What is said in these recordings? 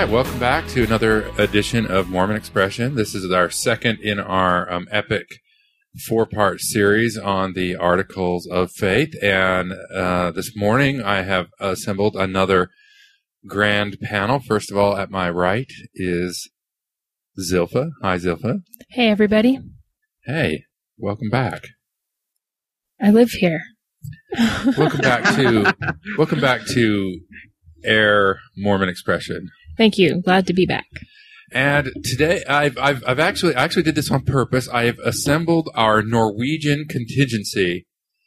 right, welcome back to another edition of Mormon Expression. This is our second in our epic four-part series on the Articles of Faith. And this morning I have assembled another grand panel. First of all, at my right is Zilpha. Hi, Zilpha. Hey, everybody. Hey, welcome back. I live here. Welcome back to Air Mormon Expression. Thank you. Glad to be back. And today, I actually did this on purpose. I have assembled our Norwegian contingency,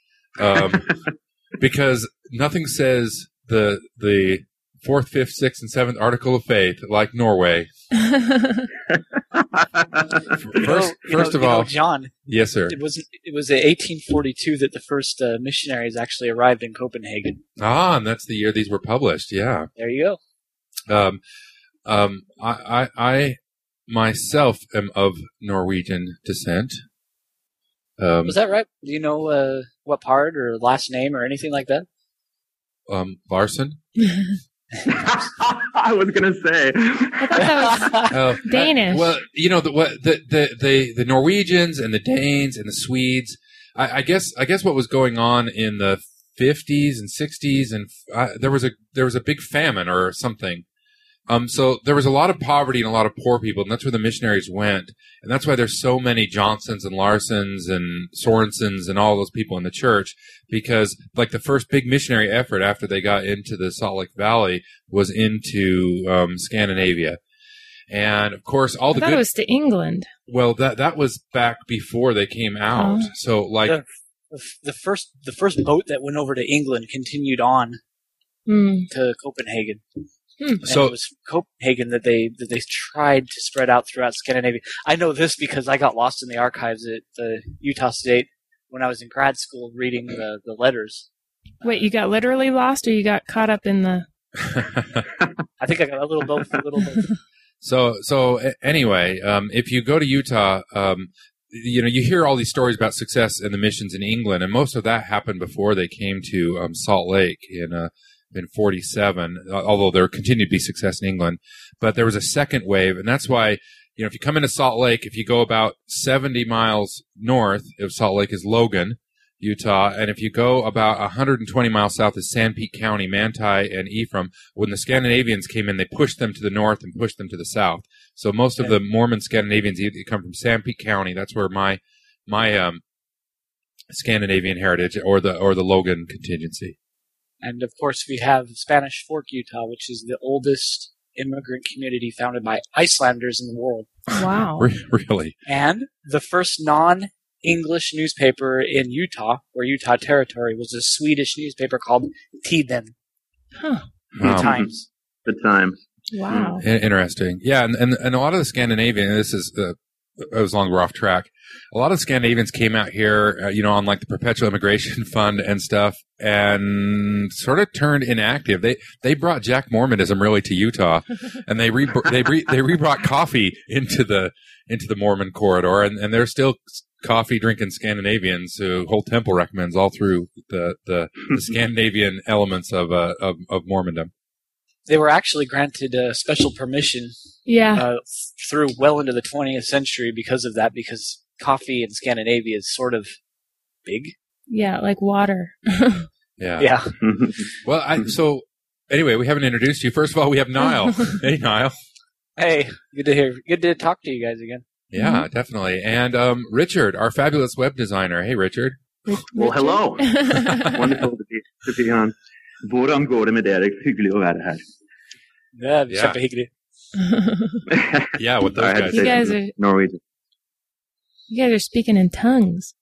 because nothing says the fourth, fifth, sixth, and seventh article of faith like Norway. First of all, John. Yes, sir. It was in 1842 that the first missionaries actually arrived in Copenhagen. Ah, and that's the year these were published. Yeah. There you go. I myself am of Norwegian descent. Was that right? Do you know what part or last name or anything like that? Larson. I was gonna say. I thought that was Danish. Well, you know the Norwegians and the Danes and the Swedes. I guess what was going on in the 50s and 60s, and there was a big famine or something. So there was a lot of poverty and a lot of poor people, and that's where the missionaries went. And that's why there's so many Johnsons and Larsons and Sorensens and all those people in the church, because like the first big missionary effort after they got into the Salt Lake Valley was into Scandinavia. And of course, I thought it was to England. Well, that was back before they came out. Oh. So like the first boat that went over to England continued on to Copenhagen. And so it was Copenhagen that they tried to spread out throughout Scandinavia. I know this because I got lost in the archives at the Utah State when I was in grad school reading the letters. Wait, you got literally lost, or you got caught up in the? I think I got a little both. So anyway, if you go to Utah, you hear all these stories about success in the missions in England, and most of that happened before they came to Salt Lake in 47, although there continued to be success in England. But there was a second wave, and that's why, if you come into Salt Lake, if you go about 70 miles north of Salt Lake is Logan, Utah, and if you go about 120 miles south is Sanpete County, Manti and Ephraim. When the Scandinavians came in, they pushed them to the north and pushed them to the south. So most of the Mormon Scandinavians come from Sanpete County. That's where my Scandinavian heritage or the Logan contingency. And of course, we have Spanish Fork, Utah, which is the oldest immigrant community founded by Icelanders in the world. Wow. Really? And the first non-English newspaper in Utah, or Utah Territory, was a Swedish newspaper called Tiden. Huh. The Times. The Times. Wow. Interesting. Yeah, and a lot of the Scandinavian, this is as long as we're off track, a lot of Scandinavians came out here, on like the Perpetual Immigration Fund and stuff, and sort of turned inactive. They brought Jack Mormonism really to Utah, and they re-brought coffee into the Mormon corridor, and there's still coffee drinking Scandinavians who Whole Temple recommends all through the Scandinavian elements of Mormondom. They were actually granted special permission through well into the 20th century because of that, because coffee in Scandinavia is sort of big. Yeah, like water. Yeah. Well, so anyway, we haven't introduced you. First of all, we have Niall. Hey, Niall. Hey, good to hear. Good to talk to you guys again. Yeah, definitely. And Richard, our fabulous web designer. Hey, Richard. Well, hello. Wonderful to be on. Hvordan går det med dere? Hyggelig å være her. Yeah, kjempehyggelig. Yeah, with those guys. You guys are Norwegian. You guys are speaking in tongues.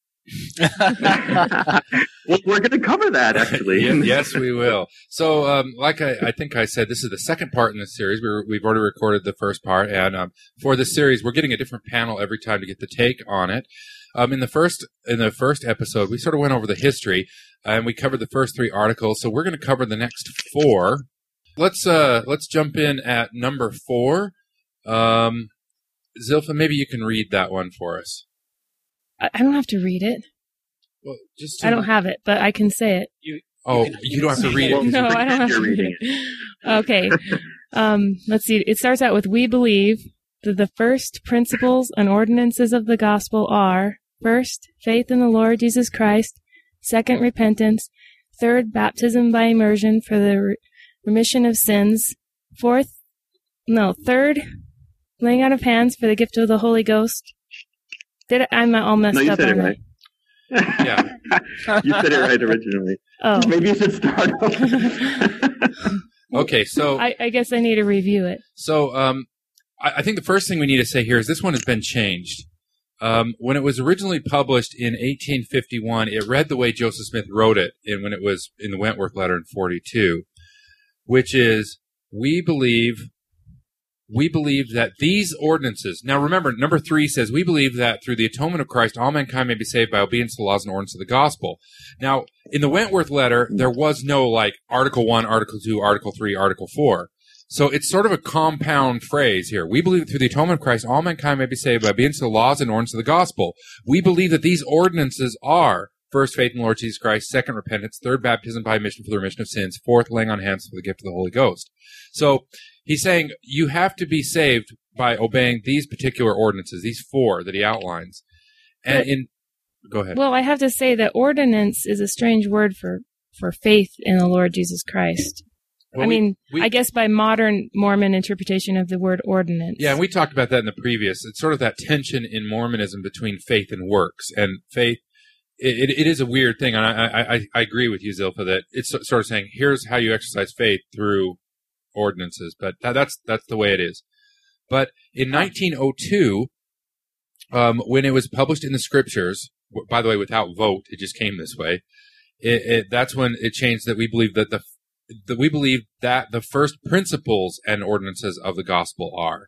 Well, we're going to cover that, actually. Yes, we will. So, like I think I said, this is the second part in this series. We've already recorded the first part, and for this series, we're getting a different panel every time to get the take on it. In the first episode, we sort of went over the history, and we covered the first 3 articles. So we're going to cover the next 4. Let's jump in at number 4. Zilpha, maybe you can read that one for us. I don't have to read it. Well, just I don't have it, but I can say it. You don't have to read it. No, I don't have to read it. Okay. Let's see. It starts out with, we believe that the first principles and ordinances of the gospel are, first, faith in the Lord Jesus Christ, second, repentance, third, baptism by immersion for the remission of sins, third, laying out of hands for the gift of the Holy Ghost. I'm all messed up. No, you said it right. Yeah. You said it right originally. Oh. Maybe you should start over. Okay, so I guess I need to review it. So I think the first thing we need to say here is this one has been changed. When it was originally published in 1851, it read the way Joseph Smith wrote it when it was in the Wentworth letter in 42, which is, we believe that these ordinances. Now remember, number 3 says, we believe that through the atonement of Christ, all mankind may be saved by obedience to the laws and ordinances of the gospel. Now, in the Wentworth letter, there was no like Article 1, Article 2, Article 3, Article 4. So it's sort of a compound phrase here. We believe that through the atonement of Christ, all mankind may be saved by obedience to the laws and ordinances of the gospel. We believe that these ordinances are, first, faith in the Lord Jesus Christ, second, repentance, third, baptism by immersion for the remission of sins, fourth, laying on hands for the gift of the Holy Ghost. So he's saying you have to be saved by obeying these particular ordinances, these 4 that he outlines. And go ahead. Well, I have to say that ordinance is a strange word for faith in the Lord Jesus Christ. Well, I guess by modern Mormon interpretation of the word ordinance. Yeah, and we talked about that in the previous. It's sort of that tension in Mormonism between faith and works. And faith, it is a weird thing. And I agree with you, Zilpha, that it's sort of saying, here's how you exercise faith through ordinances. But that's the way it is. But in 1902, when it was published in the Scriptures, by the way, without vote, it just came this way. That's when it changed that we believe that the first principles and ordinances of the gospel are.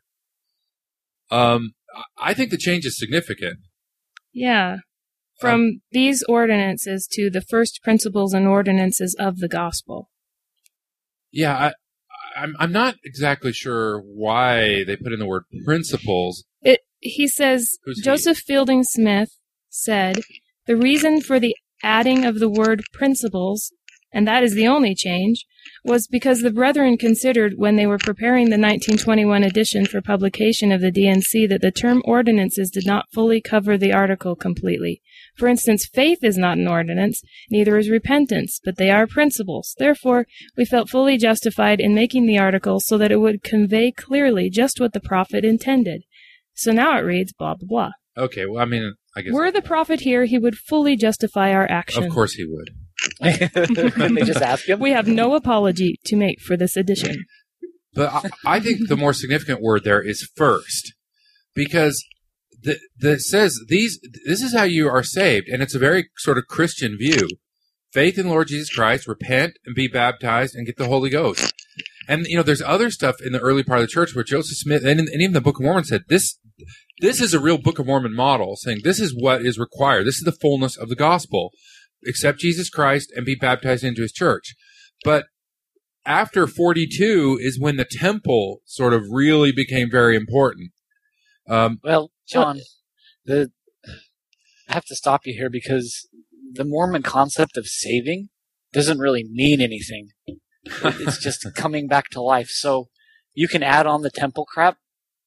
I think the change is significant. Yeah. From these ordinances to the first principles and ordinances of the gospel. Yeah, I'm not exactly sure why they put in the word principles. He says, Joseph Fielding Smith said, the reason for the adding of the word principles, and that is the only change, was because the brethren considered when they were preparing the 1921 edition for publication of the D&C that the term ordinances did not fully cover the article completely. For instance, faith is not an ordinance, neither is repentance, but they are principles. Therefore, we felt fully justified in making the article so that it would convey clearly just what the prophet intended. So now it reads blah, blah, blah. Okay, well, I guess... Were the prophet here, he would fully justify our action. Of course he would. Can they just ask him? We have no apology to make for this edition. But I think the more significant word there is first, because that says this is how you are saved, and it's a very sort of Christian view. Faith in the Lord Jesus Christ, repent and be baptized and get the Holy Ghost. And there's other stuff in the early part of the church where Joseph Smith and even the Book of Mormon said this is a real Book of Mormon model, saying this is what is required. This is the fullness of the gospel. Accept Jesus Christ and be baptized into his church. But after 42 is when the temple sort of really became very important. Well, John, I have to stop you here because the Mormon concept of saving doesn't really mean anything. It's just coming back to life. So you can add on the temple crap.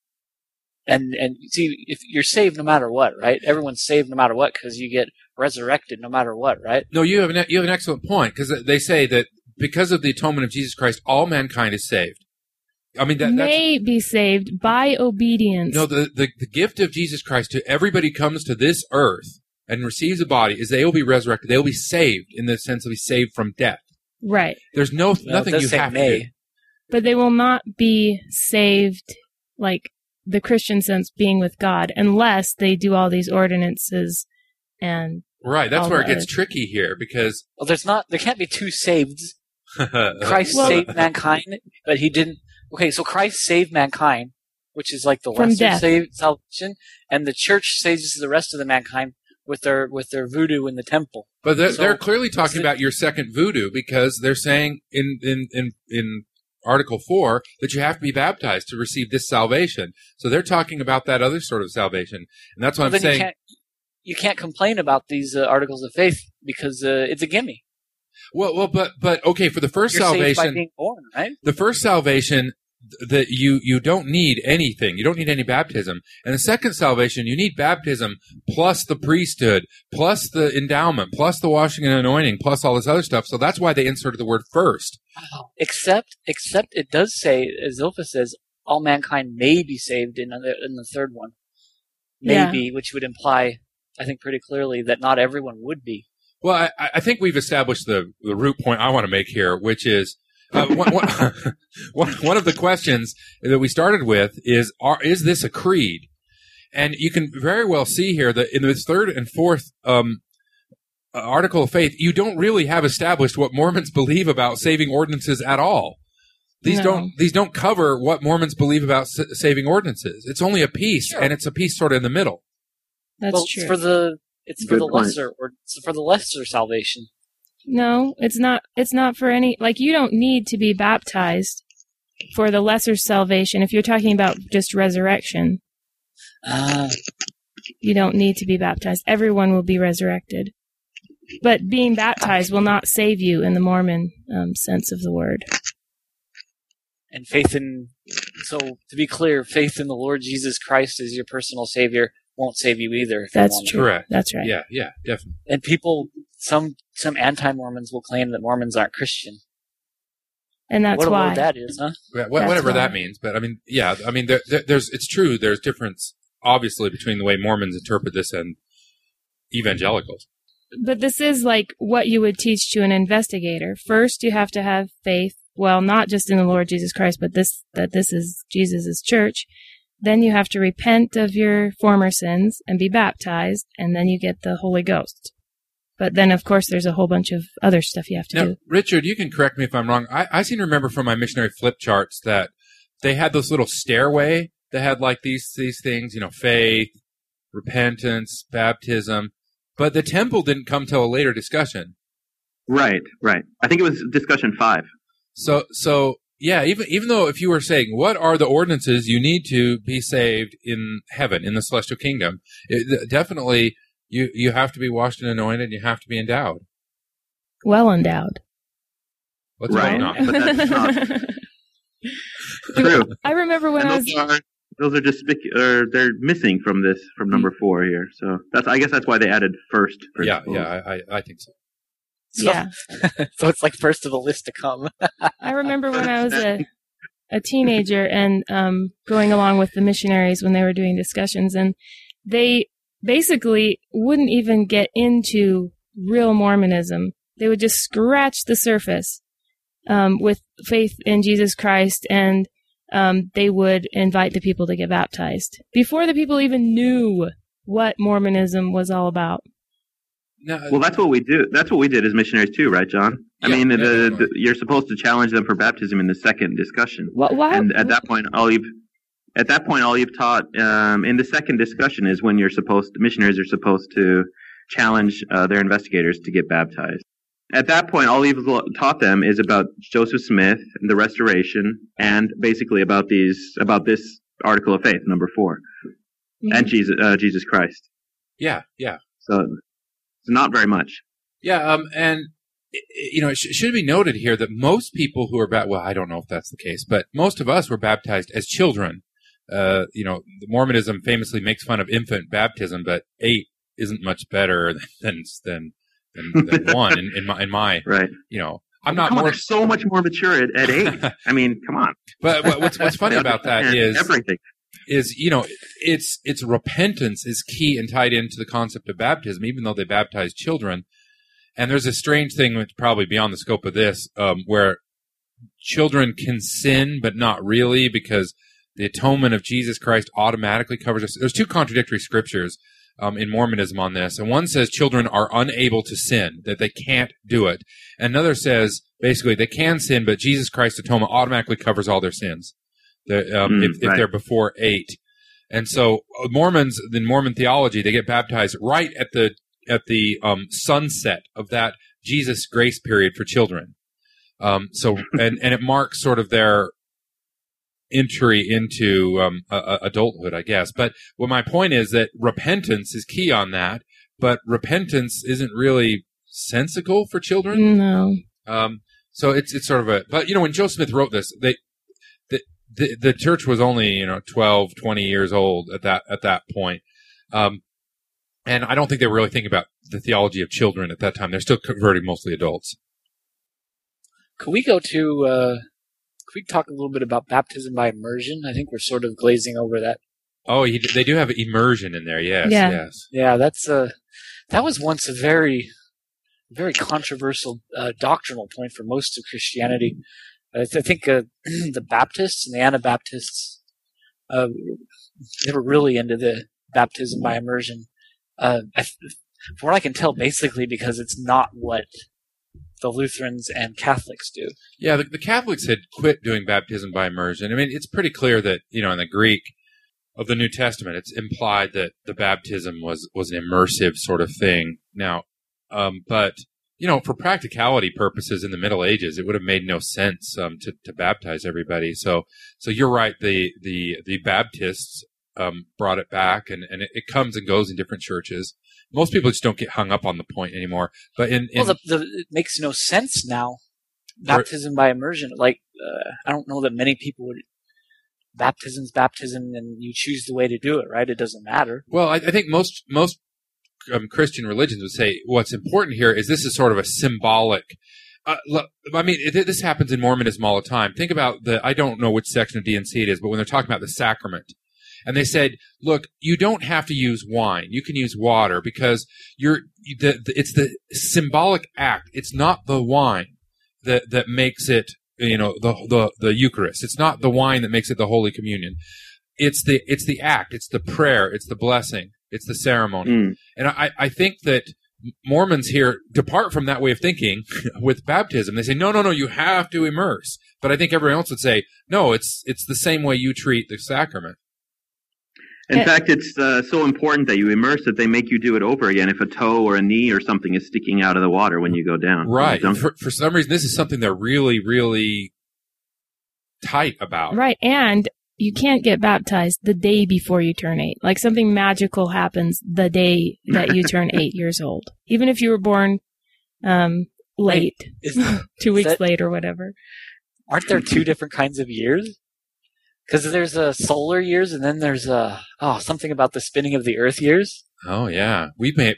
And see, if you're saved no matter what, right? Everyone's saved no matter what because you get resurrected no matter what, right? No, you have an excellent point because they say that because of the atonement of Jesus Christ, all mankind is saved. I mean, may be saved by obedience. No, the gift of Jesus Christ to everybody comes to this earth and receives a body is they will be resurrected. They will be saved in the sense of be saved from death. Right. There's nothing you have to do. But they will not be saved like the Christian sense being with God unless they do all these ordinances and right. That's where it gets tricky here because there can't be two saveds. Christ saved mankind, but he didn't. Okay, so Christ saved mankind, which is like the lesser salvation, and the church saves the rest of the mankind with their voodoo in the temple. But they're clearly talking about your second voodoo because they're saying in Article 4 that you have to be baptized to receive this salvation. So they're talking about that other sort of salvation, and that's what I'm saying. You can't complain about these articles of faith because it's a gimme. Well, but okay, for the first You're salvation, saved by being born, right? The first salvation that you don't need anything. You don't need any baptism. And the second salvation, you need baptism plus the priesthood, plus the endowment, plus the washing and anointing, plus all this other stuff. So that's why they inserted the word first. Except it does say, as Zilpha says, all mankind may be saved in the third one. Maybe, which would imply, I think pretty clearly, that not everyone would be. Well, I think we've established the root point I want to make here, which is one of the questions that we started with is this a creed? And you can very well see here that in this third and fourth article of faith, you don't really have established what Mormons believe about saving ordinances at all. These don't cover what Mormons believe about saving ordinances. It's only a piece, and it's a piece sort of in the middle. That's true. It's for the lesser salvation. No, it's not. It's not for any. Like, you don't need to be baptized for the lesser salvation. If you're talking about just resurrection, you don't need to be baptized. Everyone will be resurrected, but being baptized will not save you in the Mormon sense of the word. And so to be clear, faith in the Lord Jesus Christ as your personal Savior won't save you either. That's true. Correct. That's right. Yeah, definitely. And some anti-Mormons will claim that Mormons aren't Christian. And that's what why. What that is, huh? Whatever that means. But I mean, it's true. There's difference, obviously, between the way Mormons interpret this and evangelicals. But this is like what you would teach to an investigator. First, you have to have faith. Well, not just in the Lord Jesus Christ, but that this is Jesus' church. Then you have to repent of your former sins and be baptized, and then you get the Holy Ghost. But then, of course, there's a whole bunch of other stuff you have to do. Richard, you can correct me if I'm wrong. I seem to remember from my missionary flip charts that they had this little stairway that had like these things, faith, repentance, baptism. But the temple didn't come till a later discussion. Right. I think it was discussion 5. So yeah, even though if you were saying, what are the ordinances you need to be saved in heaven, in the celestial kingdom, definitely you have to be washed and anointed, and you have to be endowed. Well endowed. What's right, well but that's not true. I remember when those are just they're missing from number 4 here. So I guess that's why they added first. Yeah, I think so. Yeah. So it's like first of the list to come. I remember when I was a teenager and going along with the missionaries when they were doing discussions, and they basically wouldn't even get into real Mormonism. They would just scratch the surface with faith in Jesus Christ, and they would invite the people to get baptized before the people even knew what Mormonism was all about. No, well, that's what we do. That's what we did as missionaries too, right, John? Yeah, I mean, you're supposed to challenge them for baptism in the second discussion. And at that point, all you've taught in the second discussion is when missionaries are supposed to challenge their investigators to get baptized. At that point, all you've taught them is about Joseph Smith, the Restoration, and basically about this article of faith, number 4, and Jesus Christ. Yeah. So. Not very much. Yeah, and it should be noted here that most people who are well, I don't know if that's the case, but most of us were baptized as children. Mormonism famously makes fun of infant baptism, but 8 isn't much better than 1 in my right. I'm not they're so much more mature at 8. I mean, come on. But what's funny about that is everything. It's repentance is key and tied into the concept of baptism, even though they baptize children. And there's a strange thing, which probably beyond the scope of this, where children can sin, but not really, because the atonement of Jesus Christ automatically covers us. There's 2 contradictory scriptures in Mormonism on this. And one says children are unable to sin, that they can't do it. And another says, basically, they can sin, but Jesus Christ's atonement automatically covers all their sins. If they're before 8. And so Mormons, in Mormon theology, they get baptized right at the sunset of that Jesus grace period for children. And it marks sort of their entry into adulthood, I guess. But my point is that repentance is key on that, but repentance isn't really sensical for children. No. So it's sort of but when Joe Smith wrote this, the church was only 12, 20 years old at that point, and I don't think they were really thinking about the theology of children at that time. They're still converting mostly adults. Could we go to? Could we talk a little bit about baptism by immersion? I think we're sort of glazing over that. Oh, they do have immersion in there. Yes, yes. Yeah, that was once a very, very controversial doctrinal point for most of Christianity. I think the Baptists and the Anabaptists, they were really into the baptism by immersion. From what I can tell, basically because it's not what the Lutherans and Catholics do. Yeah, the Catholics had quit doing baptism by immersion. I mean, it's pretty clear that, in the Greek of the New Testament, it's implied that the baptism was an immersive sort of thing. Now, but, for practicality purposes in the Middle Ages, it would have made no sense to baptize everybody. So you're right, the Baptists brought it back, and it comes and goes in different churches. Most people just don't get hung up on the point anymore. But it makes no sense now. Baptism by immersion. Like, I don't know that many people would. Baptism, and you choose the way to do it, right? It doesn't matter. Well, I think most Christian religions would say what's important here is this is sort of a symbolic. This happens in Mormonism all the time. Think about I don't know which section of D&C it is, but when they're talking about the sacrament. And they said, look, you don't have to use wine. You can use water because it's the symbolic act. It's not the wine that makes it, the Eucharist. It's not the wine that makes it the Holy Communion. It's the act. It's the prayer. It's the blessing. It's the ceremony. And I think that Mormons here depart from that way of thinking with baptism. They say, no, you have to immerse. But I think everyone else would say, no, it's the same way you treat the sacrament. In fact, it's so important that you immerse that they make you do it over again if a toe or a knee or something is sticking out of the water when you go down. Right. For some reason, this is something they're really, really tight about. Right. And you can't get baptized the day before you turn 8. Like something magical happens the day that you turn 8 years old. Even if you were born late, 2 weeks late or whatever. Aren't there 2 different kinds of years? Because there's solar years, and then there's something about the spinning of the Earth years. Oh yeah, we may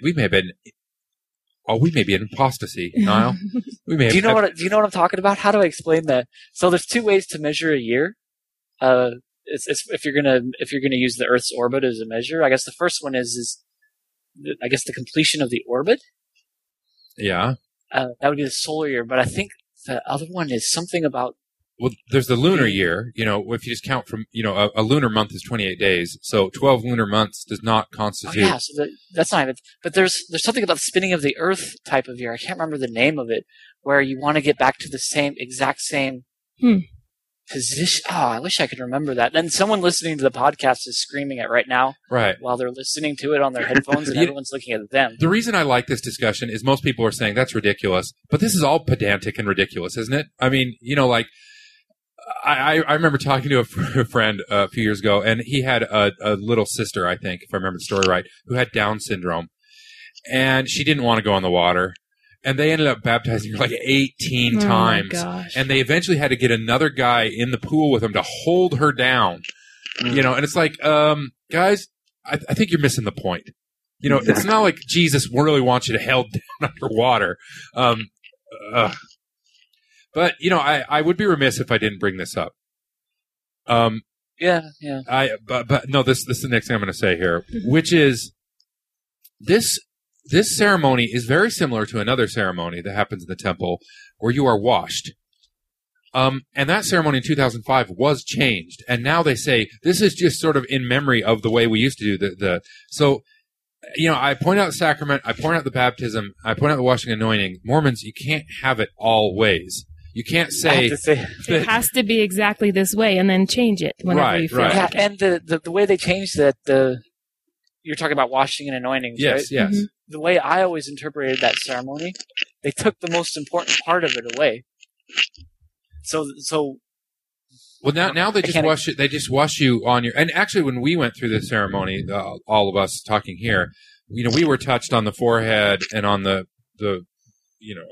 be in apostasy, Niall. Do you know what I'm talking about? How do I explain that? So there's 2 ways to measure a year. It's if you're gonna use the Earth's orbit as a measure. I guess the first one is the completion of the orbit. Yeah. That would be the solar year, but I think the other one is something about. Well, there's the lunar year. If you just count from, a lunar month is 28 days. So 12 lunar months does not constitute. Oh, yeah, so that's not even. But there's something about the spinning of the Earth type of year. I can't remember the name of it, where you want to get back to the exact same position. Oh, I wish I could remember that. And someone listening to the podcast is screaming it right now. Right. While they're listening to it on their headphones and everyone's looking at them. The reason I like this discussion is most people are saying that's ridiculous. But this is all pedantic and ridiculous, isn't it? I mean, I remember talking to a friend a few years ago, and he had a little sister, I think, if I remember the story right, who had Down syndrome. And she didn't want to go in the water. And they ended up baptizing her like 18 times. My gosh. And they eventually had to get another guy in the pool with them to hold her down. And it's like, guys, I think you're missing the point. Exactly. It's not like Jesus really wants you to held down underwater. But, I would be remiss if I didn't bring this up. Yeah. But no, this is the next thing I'm going to say here, which is this ceremony is very similar to another ceremony that happens in the temple where you are washed. And that ceremony in 2005 was changed. And now they say this is just sort of in memory of the way we used to do so, I point out the sacrament, I point out the baptism, I point out the washing and anointing. Mormons, you can't have it all ways. You can't say it has to be exactly this way and then change it whenever you feel like it. And the way they changed that, you're talking about washing and anointing, yes, right? Yes. Mm-hmm. The way I always interpreted that ceremony, they took the most important part of it away. So. Well, now they just wash it. They just wash you on your. And actually, when we went through the ceremony, all of us talking here, we were touched on the forehead and on the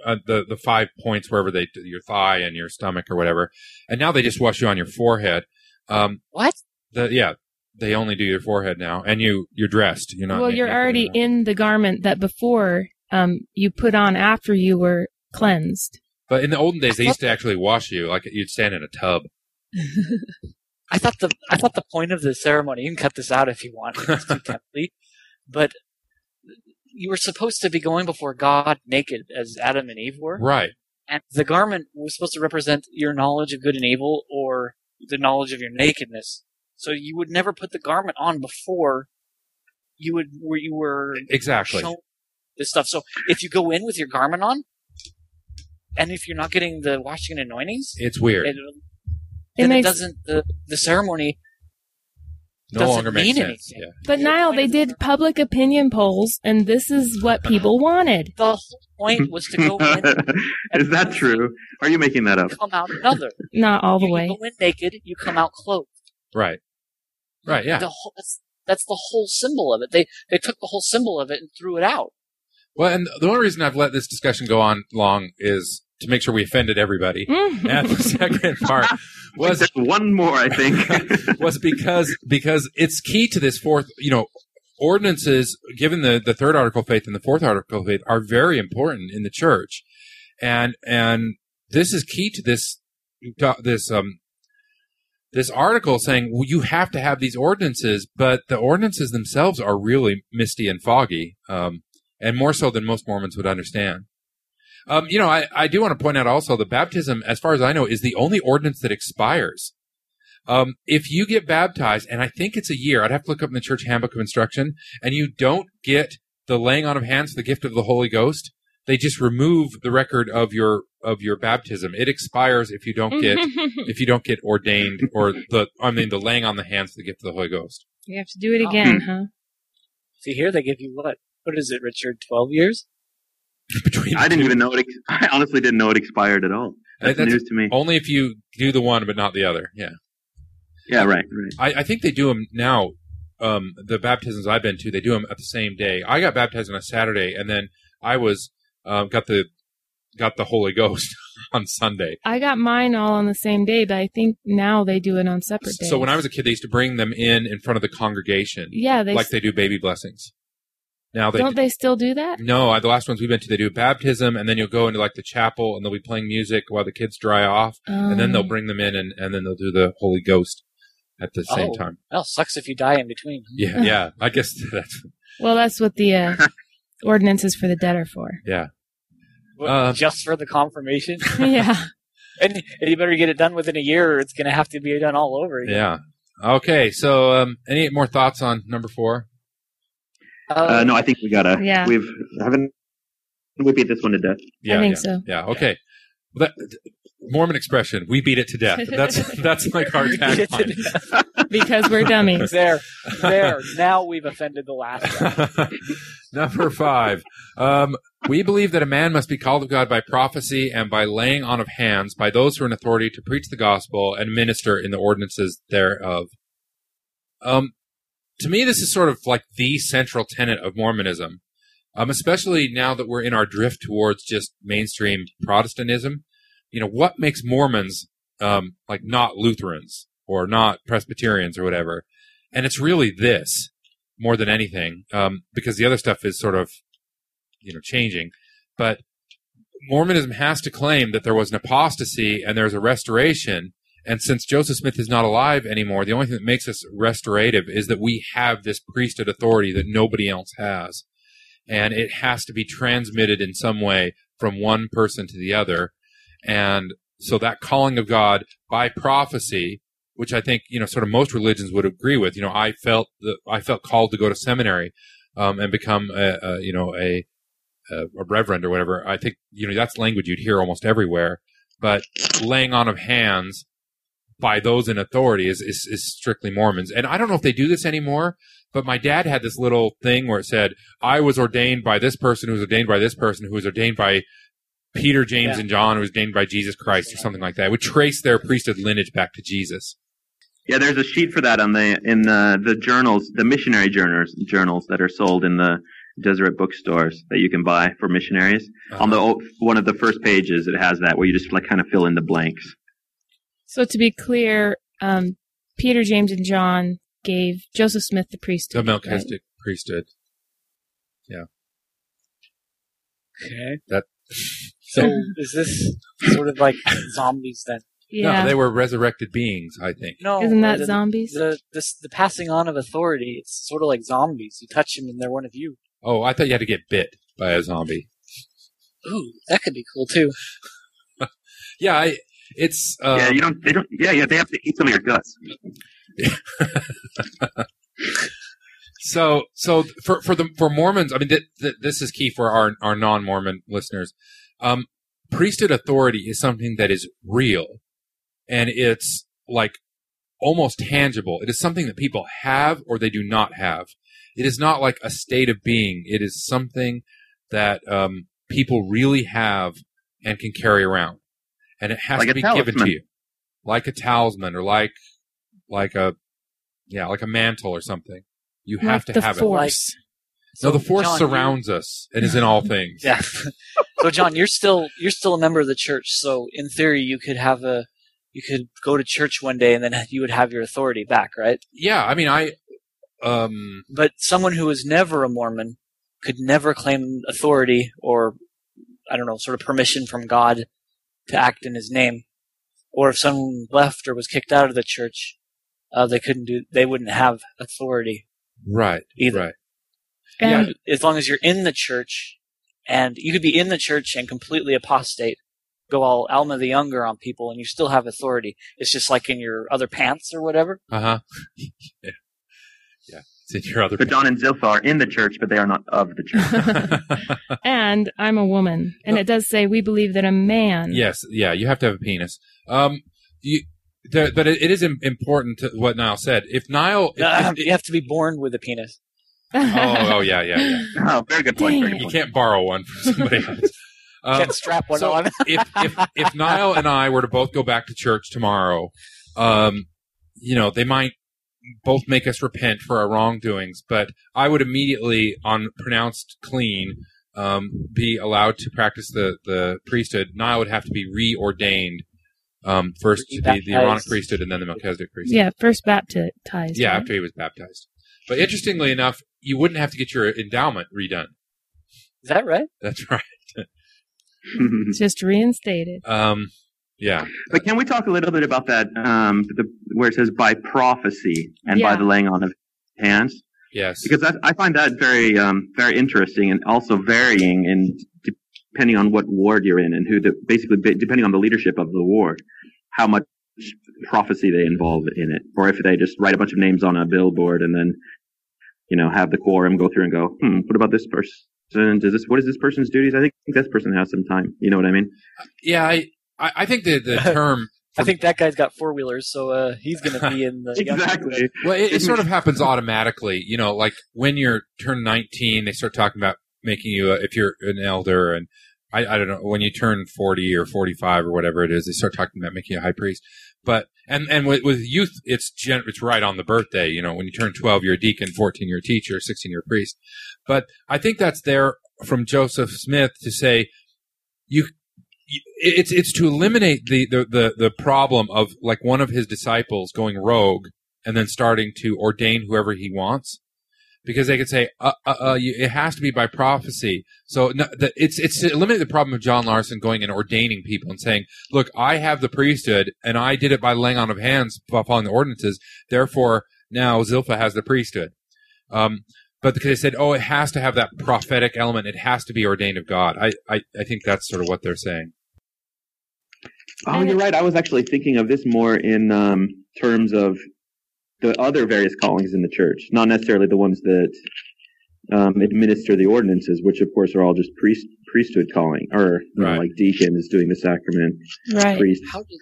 5 points wherever your thigh and your stomach or whatever. And now they just wash you on your forehead. What? They only do your forehead now, and you're dressed. You're not. Well, you're already in the garment that before you put on after you were cleansed. But in the olden days, they used to actually wash you, like you'd stand in a tub. I thought the point of the ceremony, you can cut this out if you want, it's too tempting, but you were supposed to be going before God naked as Adam and Eve were. Right. And the garment was supposed to represent your knowledge of good and evil or the knowledge of your nakedness. So you would never put the garment on before you were exactly shown this stuff. So if you go in with your garment on, and if you're not getting the washing and anointings, it's weird. The ceremony no longer makes sense. Anything. Yeah. But Niall, they did public opinion polls, and this is what people wanted. The whole point was to go in. Is that true? Are you making that up? Come out another. Not all the way. You go in naked, you come out clothed. Right. Right. Yeah. That's the whole symbol of it. They took the whole symbol of it and threw it out. Well, and the only reason I've let this discussion go on long is to make sure we offended everybody. And the second part was there's one more, I think, was because it's key to this fourth. Ordinances, given the third article of faith and the fourth article of faith, are very important in the church, and this is key to this article saying, well, you have to have these ordinances, but the ordinances themselves are really misty and foggy, and more so than most Mormons would understand. I do want to point out also the baptism, as far as I know, is the only ordinance that expires. If you get baptized, and I think it's a year, I'd have to look up in the church handbook of instruction, and you don't get the laying on of hands, the gift of the Holy Ghost, they just remove the record of your baptism. It expires if you don't get ordained, or the laying on the hands, the gift of the Holy Ghost. You have to do it again, huh? See, here they give you what? What is it, Richard? 12 years? I didn't even know it. I honestly didn't know it expired at all. That's news to me. Only if you do the one but not the other. Yeah. Yeah. Right. I think they do them now. The baptisms I've been to, they do them at the same day. I got baptized on a Saturday, and then I was got the Holy Ghost on Sunday. I got mine all on the same day, but I think now they do it on separate days. So when I was a kid, they used to bring them in front of the congregation. Yeah, like they do baby blessings. Now don't they still do that? No, the last ones we've been to, they do baptism, and then you'll go into like the chapel, and they'll be playing music while the kids dry off, and then they'll bring them in, and then they'll do the Holy Ghost at the same time. Well, sucks if you die in between. Yeah. I guess that's. Well, that's what the ordinances for the dead are for. Yeah. Just for the confirmation. Yeah. And you better get it done within a year, or it's going to have to be done all over again. Yeah. Okay. So, any more thoughts on number 4? No, I think we gotta. Yeah. We beat this one to death. I think so. Yeah. Okay. Well, Mormon expression: "We beat it to death." That's like our tagline. Because we're dummies. There. Now we've offended the last one. Number 5. We believe that a man must be called of God by prophecy and by laying on of hands by those who are in authority to preach the gospel and minister in the ordinances thereof. To me, this is sort of like the central tenet of Mormonism, especially now that we're in our drift towards just mainstream Protestantism. What makes Mormons like not Lutherans or not Presbyterians or whatever? And it's really this more than anything, because the other stuff is sort of, changing. But Mormonism has to claim that there was an apostasy and there's a restoration. And since Joseph Smith is not alive anymore, the only thing that makes us restorative is that we have this priesthood authority that nobody else has. And it has to be transmitted in some way from one person to the other. And so that calling of God by prophecy, which I think, sort of most religions would agree with. I felt called to go to seminary, and become a reverend or whatever. I think, that's language you'd hear almost everywhere. But laying on of hands by those in authority is strictly Mormons. And I don't know if they do this anymore, but my dad had this little thing where it said, I was ordained by this person who was ordained by this person who was ordained by Peter, James, and John, who was ordained by Jesus Christ, or something like that. It would trace their priesthood lineage back to Jesus. Yeah, there's a sheet for that in the journals, the missionary journals that are sold in the Deseret bookstores that you can buy for missionaries. Uh-huh. On one of the first pages, it has that where you just kind of fill in the blanks. So to be clear, Peter, James, and John gave Joseph Smith the priesthood. The Melchizedek priesthood. Yeah. Okay. So is this sort of like zombies then? Yeah. No, they were resurrected beings, I think. No, isn't that zombies? The passing on of authority, it's sort of like zombies. You touch them and they're one of you. Oh, I thought you had to get bit by a zombie. Ooh, that could be cool too. Yeah, it's. Yeah, they have to eat some of your guts. So for Mormons, I mean, this is key for our non-Mormon listeners. Priesthood authority is something that is real, and it's like almost tangible. It is something that people have or they do not have. It is not like a state of being. It is something that people really have and can carry around, and it has to be given to you, like a talisman or like a mantle or something. You have to have Force. it. No, the Force John, surrounds us and is in all things. Yeah. So, John, you're still a member of the church. So, in theory, you could go to church one day and then you would have your authority back, right? Yeah. I mean, But someone who was never a Mormon could never claim authority or, I don't know, sort of permission from God to act in His name. Or if someone left or was kicked out of the church, they wouldn't have authority. Right. Either. Right. And as long as you're in the church, and you could be in the church and completely apostate, go all Alma the Younger on people, and you still have authority. It's just like in your other pants or whatever. Yeah. It's in your other. But John and Zilpha are in the church, but they are not of the church. And I'm a woman, and it does say we believe that a man. Yes. Yeah. You have to have a penis. But it is important to what Niall said. If Niall, you have to be born with a penis. Yeah. Oh, very good point. You can't borrow one from somebody else. Can't strap one on. if Niall and I were to both go back to church tomorrow, they might both make us repent for our wrongdoings, but I would immediately, on pronounced clean, be allowed to practice the priesthood. Niall would have to be reordained. First to be the Aaronic priesthood and then the Melchizedek priesthood. Yeah, first baptized. Yeah, right? after he was baptized. But interestingly enough, you wouldn't have to get your endowment redone. Is that right? That's right. It's just reinstated. Yeah. But can we talk a little bit about that, where it says by prophecy and by the laying on of hands? Yes. Because I find that very, very interesting and also varying in depending on what ward you're in and basically depending on the leadership of the ward, how much prophecy they involve in it, or if they just write a bunch of names on a billboard and then, have the quorum go through and go, what about this person? What is this person's duties? I think this person has some time. You know what I mean? Yeah, I think the term. I think that guy's got four-wheelers, so he's going to be in the... Exactly. Well, it sort of happens automatically. Like when you're turned 19, they start talking about making you, if you're an elder, and I don't know, when you turn 40 or 45 or whatever it is, they start talking about making you a high priest. But, and with youth, it's right on the birthday. When you turn 12, you're a deacon, 14, you're a teacher, 16, you're a priest. But I think that's there from Joseph Smith to say, it's to eliminate the problem of like one of his disciples going rogue and then starting to ordain whoever he wants, because they could say it has to be by prophecy. So it's to eliminate the problem of John Larson going and ordaining people and saying, look, I have the priesthood and I did it by laying on of hands following the ordinances. Therefore, now Zilpha has the priesthood. But because they said, it has to have that prophetic element. It has to be ordained of God. I think that's sort of what they're saying. Oh, you're right. I was actually thinking of this more in terms of the other various callings in the church, not necessarily the ones that administer the ordinances, which of course are all just priesthood calling, or like deacon is doing the sacrament. Right. Priest.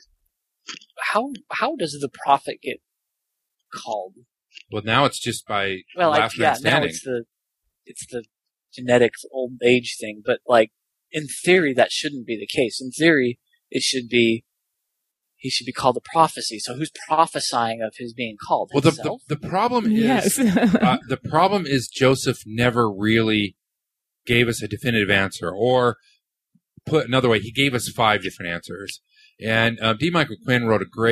How does the prophet get called? Well, now it's just by last man standing. Now it's the genetics old age thing, but like in theory that shouldn't be the case. In theory, he should be called a prophecy. So who's prophesying of his being called? Well, the problem is the problem is Joseph never really gave us a definitive answer, or put another way, he gave us 5 different answers. And D. Michael Quinn wrote a great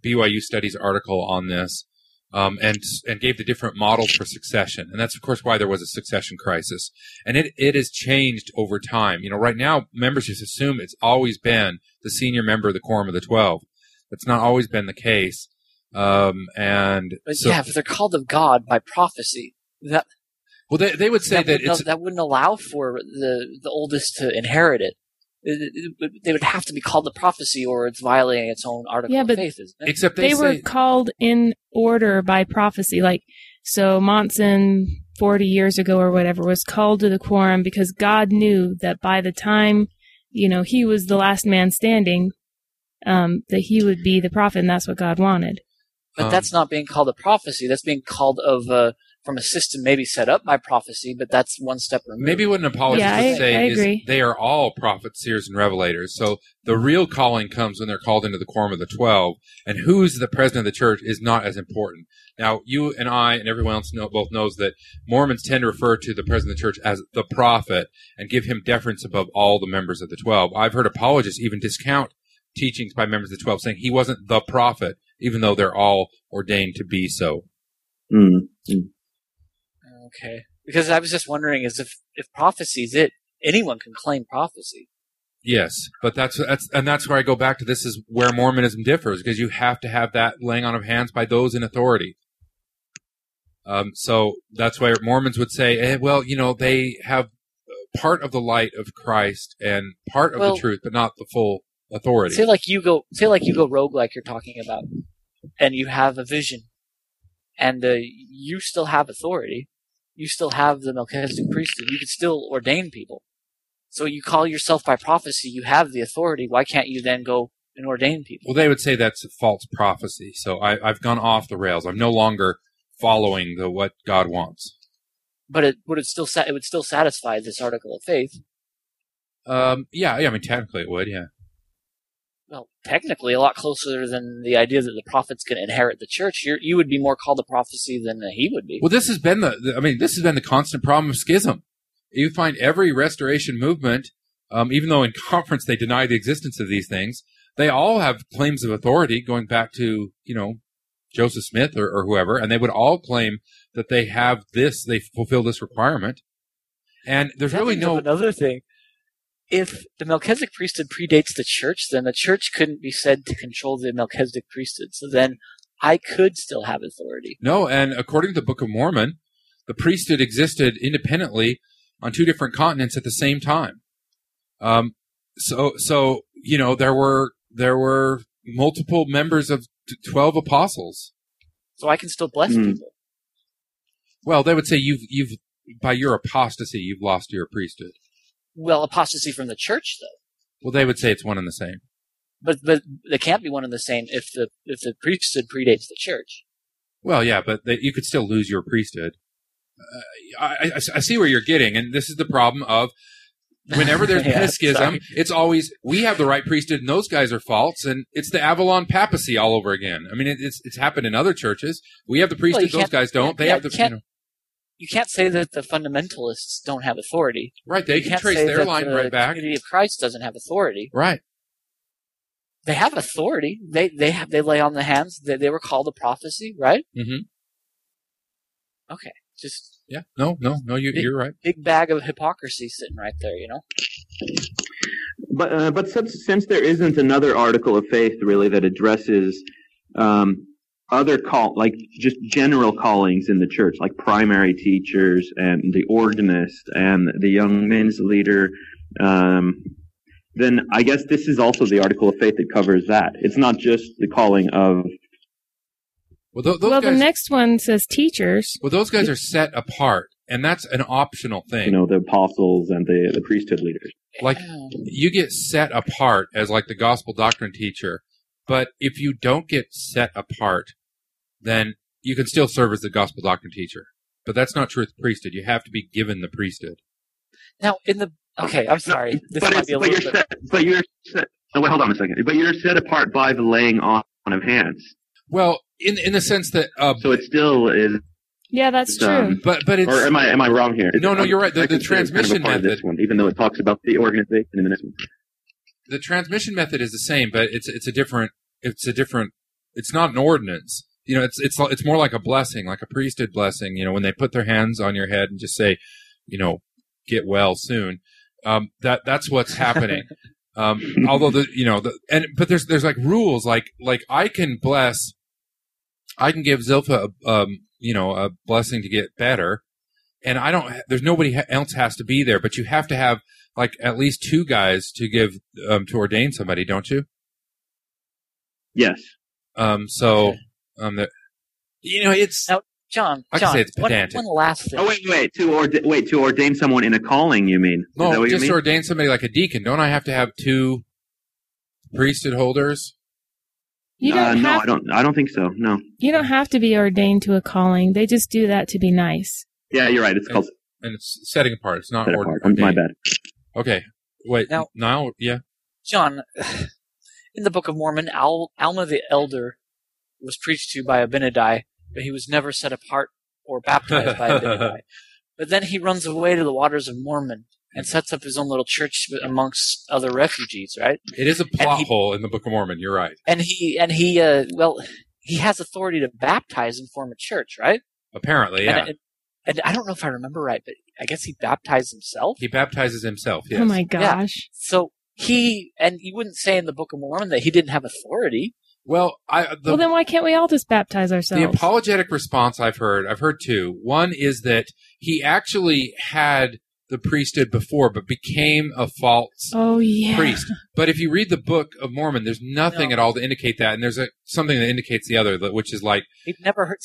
BYU Studies article on this, and gave the different models for succession. And that's, of course, why there was a succession crisis. And it has changed over time. Right now, members just assume it's always been the senior member of the Quorum of the 12. That's not always been the case. But they're called of God by prophecy. Well, they would say that wouldn't allow for the oldest to inherit it. They would have to be called the prophecy, or it's violating its own article of faith, isn't it? Except they were called in order by prophecy. So Monson 40 years ago or whatever was called to the quorum because God knew that by the time, he was the last man standing, that he would be the prophet, and that's what God wanted. But that's not being called a prophecy. That's being called from a system maybe set up by prophecy, but that's one step removed. Maybe what an apologist would say is they are all prophets, seers, and revelators. So the real calling comes when they're called into the Quorum of the 12, and who's the president of the church is not as important. Now, you and I and everyone else both knows that Mormons tend to refer to the president of the church as the prophet and give him deference above all the members of the 12. I've heard apologists even discount teachings by members of the 12 saying he wasn't the prophet, even though they're all ordained to be so. Mm-hmm. Okay. Because I was just wondering if prophecy is it, anyone can claim prophecy. Yes, but that's where I go back to this is where Mormonism differs, because you have to have that laying on of hands by those in authority. So that's why Mormons would say, they have part of the light of Christ and part of the truth, but not the full authority. Say like you go rogue, like you're talking about, and you have a vision, and you still have authority. You still have the Melchizedek priesthood. You can still ordain people. So you call yourself by prophecy. You have the authority. Why can't you then go and ordain people? Well, they would say that's a false prophecy. So I've gone off the rails. I'm no longer following what God wants. But it would still satisfy this article of faith. Yeah. I mean, technically it would. Yeah. Well, technically, a lot closer than the idea that the prophet's going to inherit the church. You would be more called a prophecy than he would be. Well, this has been the constant problem of schism. You find every restoration movement, even though in conference they deny the existence of these things, they all have claims of authority going back to, Joseph Smith or whoever, and they would all claim that they have this, they fulfill this requirement. And there's really no... Another thing. If the Melchizedek priesthood predates the church, then the church couldn't be said to control the Melchizedek priesthood. So then I could still have authority. No, and according to the Book of Mormon, the priesthood existed independently on two different continents at the same time. So there were multiple members of 12 apostles. So I can still bless people. Well, they would say you've by your apostasy, you've lost your priesthood. Well, apostasy from the church, though. Well, they would say it's one and the same. But they can't be one and the same if the priesthood predates the church. Well, yeah, but you could still lose your priesthood. I see where you're getting, and this is the problem of whenever there's been a schism, it's always we have the right priesthood and those guys are false, and it's the Avalon papacy all over again. I mean, it's happened in other churches. We have the priesthood; those guys don't. They have the. You can't say that the fundamentalists don't have authority. Right, they can trace their line right back. The Community of Christ doesn't have authority. Right. They have authority. They lay on the hands. They were called a prophecy, right? Mm-hmm. Okay, just yeah. No, you're right. Big bag of hypocrisy sitting right there, But since there isn't another article of faith really that addresses other just general callings in the church, like primary teachers and the organist and the young men's leader, then I guess this is also the article of faith that covers that. It's not just the calling of... Well, the next one says teachers. Well, those guys are set apart, and that's an optional thing. The apostles and the priesthood leaders. Like, you get set apart as like the gospel doctrine teacher, but if you don't get set apart, then you can still serve as the gospel doctrine teacher. But that's not true with the priesthood. You have to be given the priesthood. Now, okay, I'm sorry. This might be a little bit... But you're set... No, wait, hold on a second. But you're set apart by the laying on of hands. Well, in the sense that... so it still is... Yeah, that's true. But it's... Or am I wrong here? No, you're right. The transmission method... This one, even though it talks about the organization in the next one. The transmission method is the same, but it's a different It's not an ordinance. It's more like a blessing, like a priesthood blessing. When they put their hands on your head and just say, get well soon. That's what's happening. Although but there's like rules, like I can give Zilpha a blessing to get better, and there's nobody else has to be there, but you have to have like at least 2 guys to give to ordain somebody, don't you? Yes. It's now, John. I can say it's pedantic. One last thing. Oh wait, to ordain someone in a calling, you mean? No, just to ordain somebody like a deacon. Don't I have to have 2 priesthood holders? You don't I don't think so. No. You don't have to be ordained to a calling. They just do that to be nice. Yeah, you're right. It's called and it's setting apart. It's not ordained. My bad. Okay. Wait. Now, Niall, yeah. John, in the Book of Mormon, Alma the Elder was preached to by Abinadi, but he was never set apart or baptized by Abinadi. But then he runs away to the waters of Mormon and sets up his own little church amongst other refugees, right? It is a plot hole in the Book of Mormon. You're right. And he has authority to baptize and form a church, right? Apparently, yeah. And I don't know if I remember right, but I guess he baptized himself. He baptizes himself. Yes. Oh my gosh! Yeah. So you wouldn't say in the Book of Mormon that he didn't have authority. Well, well, then why can't we all just baptize ourselves? The apologetic response I've heard 2. One is that he actually had the priesthood before, but became a false priest. But if you read the Book of Mormon, there's nothing at all to indicate that, and there's something that indicates the other, which is like he'd never heard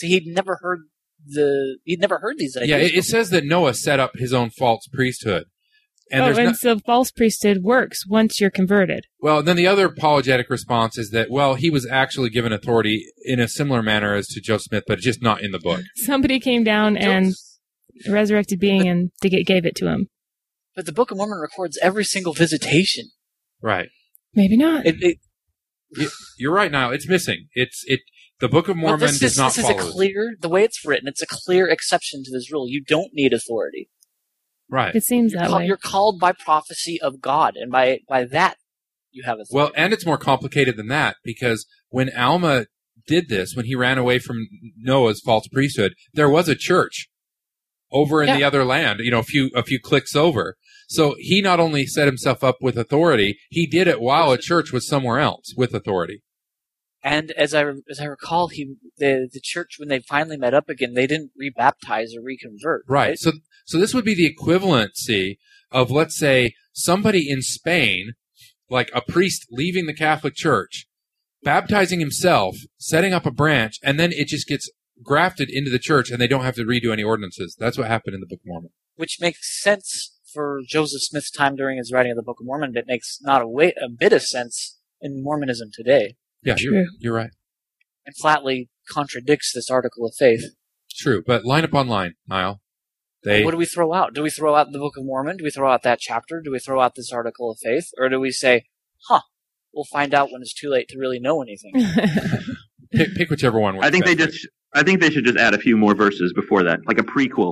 these ideas. Yeah, it says that Noah set up his own false priesthood. And so false priesthood works once you're converted. Well, then the other apologetic response is that, well, he was actually given authority in a similar manner as to Joseph Smith, but just not in the book. Somebody came down and resurrected being and gave it to him. But the Book of Mormon records every single visitation. Right. Maybe not. You're right, Niall. It's missing. The Book of Mormon does not follow. This is the way it's written, it's a clear exception to this rule. You don't need authority. Right. It seems that way. You're called by prophecy of God, and by that, you have authority. Well, and it's more complicated than that, because when Alma did this, when he ran away from Noah's false priesthood, there was a church over in the other land, a few clicks over. So he not only set himself up with authority, he did it while a church was somewhere else with authority. And as I recall, the church, when they finally met up again, they didn't rebaptize or reconvert. Right. So this would be the equivalency of, let's say, somebody in Spain, like a priest leaving the Catholic Church, baptizing himself, setting up a branch, and then it just gets grafted into the church, and they don't have to redo any ordinances. That's what happened in the Book of Mormon. Which makes sense for Joseph Smith's time during his writing of the Book of Mormon, but it makes not a bit of sense in Mormonism today. Yeah, you're right. And flatly contradicts this article of faith. True, but line upon line, Niall. What do we throw out? Do we throw out the Book of Mormon? Do we throw out that chapter? Do we throw out this article of faith? Or do we say, we'll find out when it's too late to really know anything? Pick whichever one works. I think they should just add a few more verses before that, like a prequel.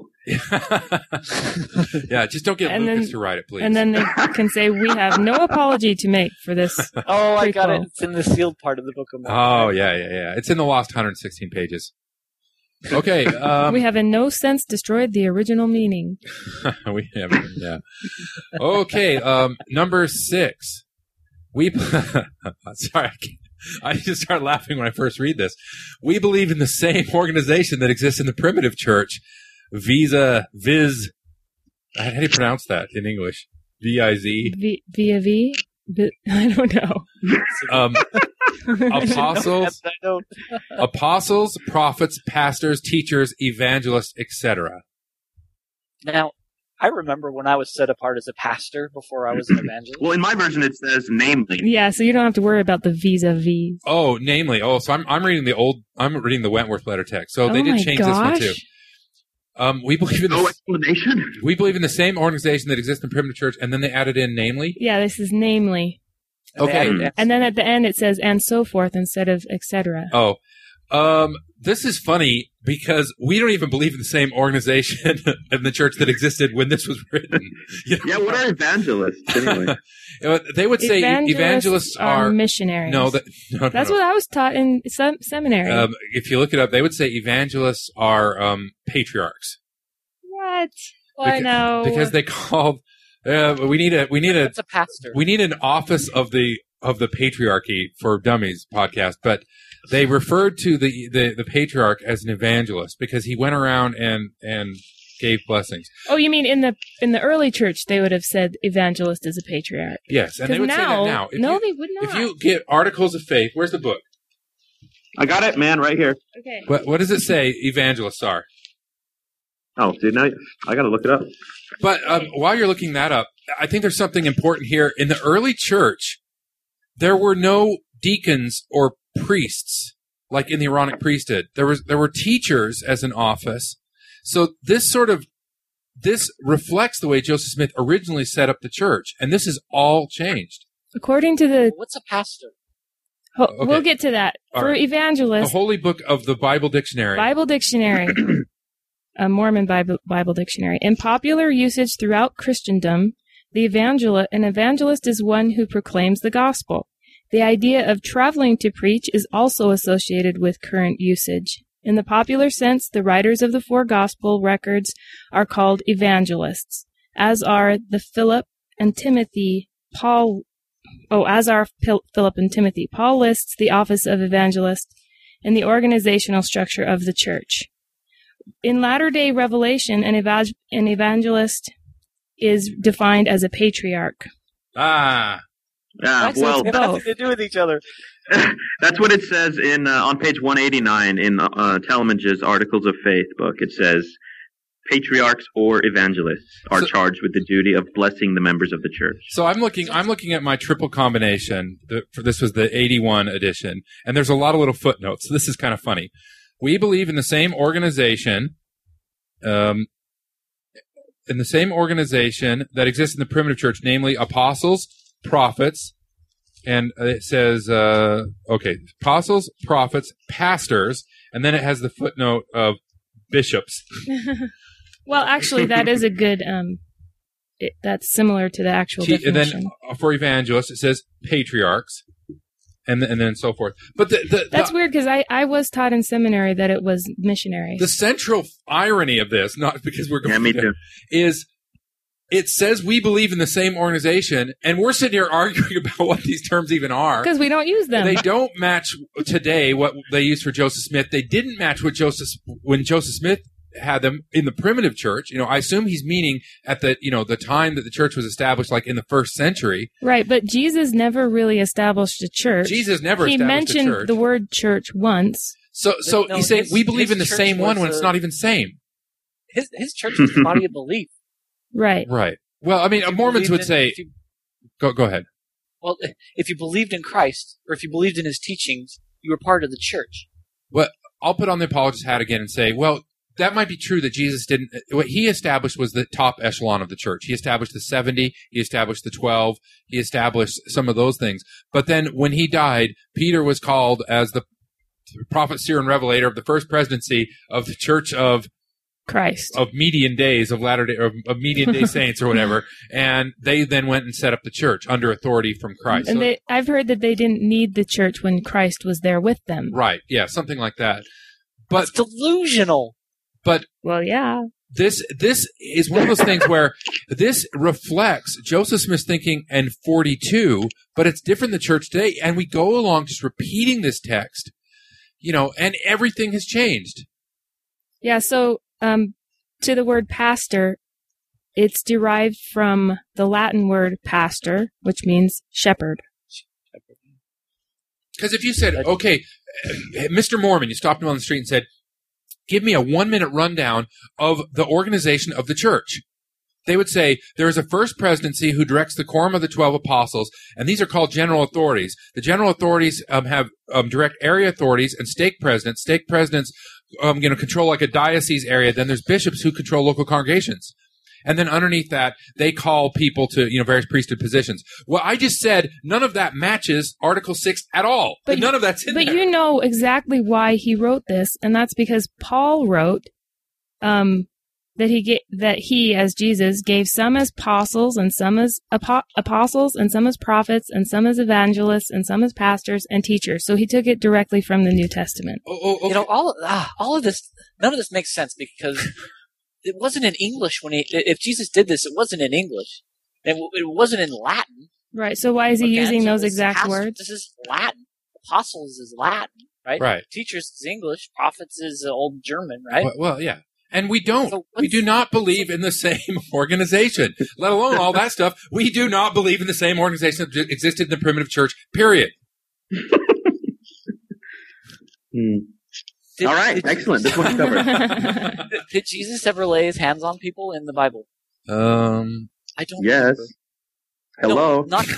Yeah, just don't get Lucas to write it, please. And then they can say, we have no apology to make for this. Oh, I got it. It's in the sealed part of the Book of Mormon. Oh, yeah. It's in the lost 116 pages. Okay. We have in no sense destroyed the original meaning. We haven't, yeah. Okay, number 6. Sorry, I just start laughing when I first read this. We believe in the same organization that exists in the primitive church. Viz. How do you pronounce that in English? V-I-Z? V-A-V? I don't know. Apostles, prophets, pastors, teachers, evangelists, etc. Now, I remember when I was set apart as a pastor before I was an evangelist. Well, in my version it says namely. Yeah, so you don't have to worry about the vis-a-vis. Oh, namely. Oh, so I'm reading the Wentworth letter text. So they did change this one too. We believe in explanation. We believe in the same organization that exists in the primitive church, and then they added in namely. Yeah, this is namely. Okay. And then at the end it says and so forth instead of etc. Oh. This is funny because we don't even believe in the same organization in the church that existed when this was written. Yeah, what are evangelists anyway? They would say evangelists are missionaries. No, that's what I was taught in seminary. If you look it up, they would say evangelists are patriarchs. What? Well, no, because they called. We need a pastor. We need an office of the Patriarchy for Dummies podcast, but they referred to the patriarch as an evangelist because he went around and gave blessings. Oh, you mean in the early church they would have said evangelist is a patriarch? Yes, and they would say that now. They would not. If you get Articles of Faith, where's the book? I got it, man, right here. Okay. What does it say evangelists are? Oh, dude, now I got to look it up. But while you're looking that up, I think there's something important here. In the early church, there were no deacons or priests like in the Aaronic priesthood. There were teachers as an office. So this reflects the way Joseph Smith originally set up the church, and this is all changed. According to what's a pastor? Okay. We'll get to that. For evangelists, the Holy Book of the Bible Dictionary. Bible Dictionary. A Mormon Bible Dictionary. In popular usage throughout Christendom, an evangelist is one who proclaims the gospel. The idea of traveling to preach is also associated with current usage. In the popular sense, the writers of the 4 gospel records are called evangelists, as are Philip and Timothy. Paul lists the office of evangelist in the organizational structure of the church. In latter-day Revelation, an evangelist is defined as a patriarch. Well, nothing to do with each other. That's what it says on page 189 in Talmage's Articles of Faith book. It says, patriarchs or evangelists are charged with the duty of blessing the members of the church. So I'm looking at my triple combination. This was the 81 edition, and there's a lot of little footnotes. So this is kind of funny. We believe in the same organization, that exists in the primitive church, namely apostles, prophets, and it says, apostles, prophets, pastors, and then it has the footnote of bishops. Well, actually, that is a good, that's similar to the actual definition. And then for evangelists, it says patriarchs. And then so forth. But that's weird because I was taught in seminary that it was missionaries. The central irony of this, not because we're going to, is it says we believe in the same organization, and we're sitting here arguing about what these terms even are. Because we don't use them. They don't match today what they used for Joseph Smith. They didn't match when Joseph Smith had them in the primitive church. I assume he's meaning at the time that the church was established, like in the 1st century. Right, but Jesus never really established a church. Jesus never established a church. He mentioned the word church once. So he's saying we believe in the same one when it's not even same. His church was the body of belief. Right. Right. Well, I mean, Mormons would say... Go ahead. Well, if you believed in Christ, or if you believed in his teachings, you were part of the church. Well, I'll put on the apologist hat again and say, well, that might be true that Jesus didn't. What he established was the top echelon of the church. He established the 70. He established the 12. He established some of those things. But then when he died, Peter was called as the prophet, seer, and revelator of the first presidency of the Church of Christ, of median days, of latter day, of median day saints, or whatever. And they then went and set up the church under authority from Christ. And I've heard that they didn't need the church when Christ was there with them. Right? Yeah, something like that. But it's delusional. But well, yeah. This is one of those things where this reflects Joseph Smith's thinking in 42, but it's different in the church today. And we go along just repeating this text, and everything has changed. Yeah. So to the word pastor, it's derived from the Latin word pastor, which means shepherd. Because if you said, okay, Mr. Mormon, you stopped him on the street and said, give me a 1-minute rundown of the organization of the church. They would say there is a first presidency who directs the quorum of the 12 apostles, and these are called general authorities. The general authorities have direct area authorities and stake presidents. Stake presidents control like a diocese area. Then there's bishops who control local congregations. And then underneath that, they call people to, various priesthood positions. Well, I just said none of that matches Article 6 at all. But none of that's in there. But you know exactly why he wrote this, and that's because Paul wrote, that he as Jesus gave some as apostles and some as apostles and some as prophets and some as evangelists and some as pastors and teachers. So he took it directly from the New Testament. Okay. You know, all of this, none of this makes sense because it wasn't in English if Jesus did this, it wasn't in English. It wasn't in Latin. Right. So why is he using those exact words? This is Latin. Apostles is Latin, right? Right. Teachers is English. Prophets is Old German, right? Well, yeah. And we don't. We do not believe in the same organization, let alone all that stuff. We do not believe in the same organization that existed in the primitive church, period. All right. Excellent. This one's covered. Did Jesus ever lay his hands on people in the Bible? I don't Yes. remember. Hello. No, not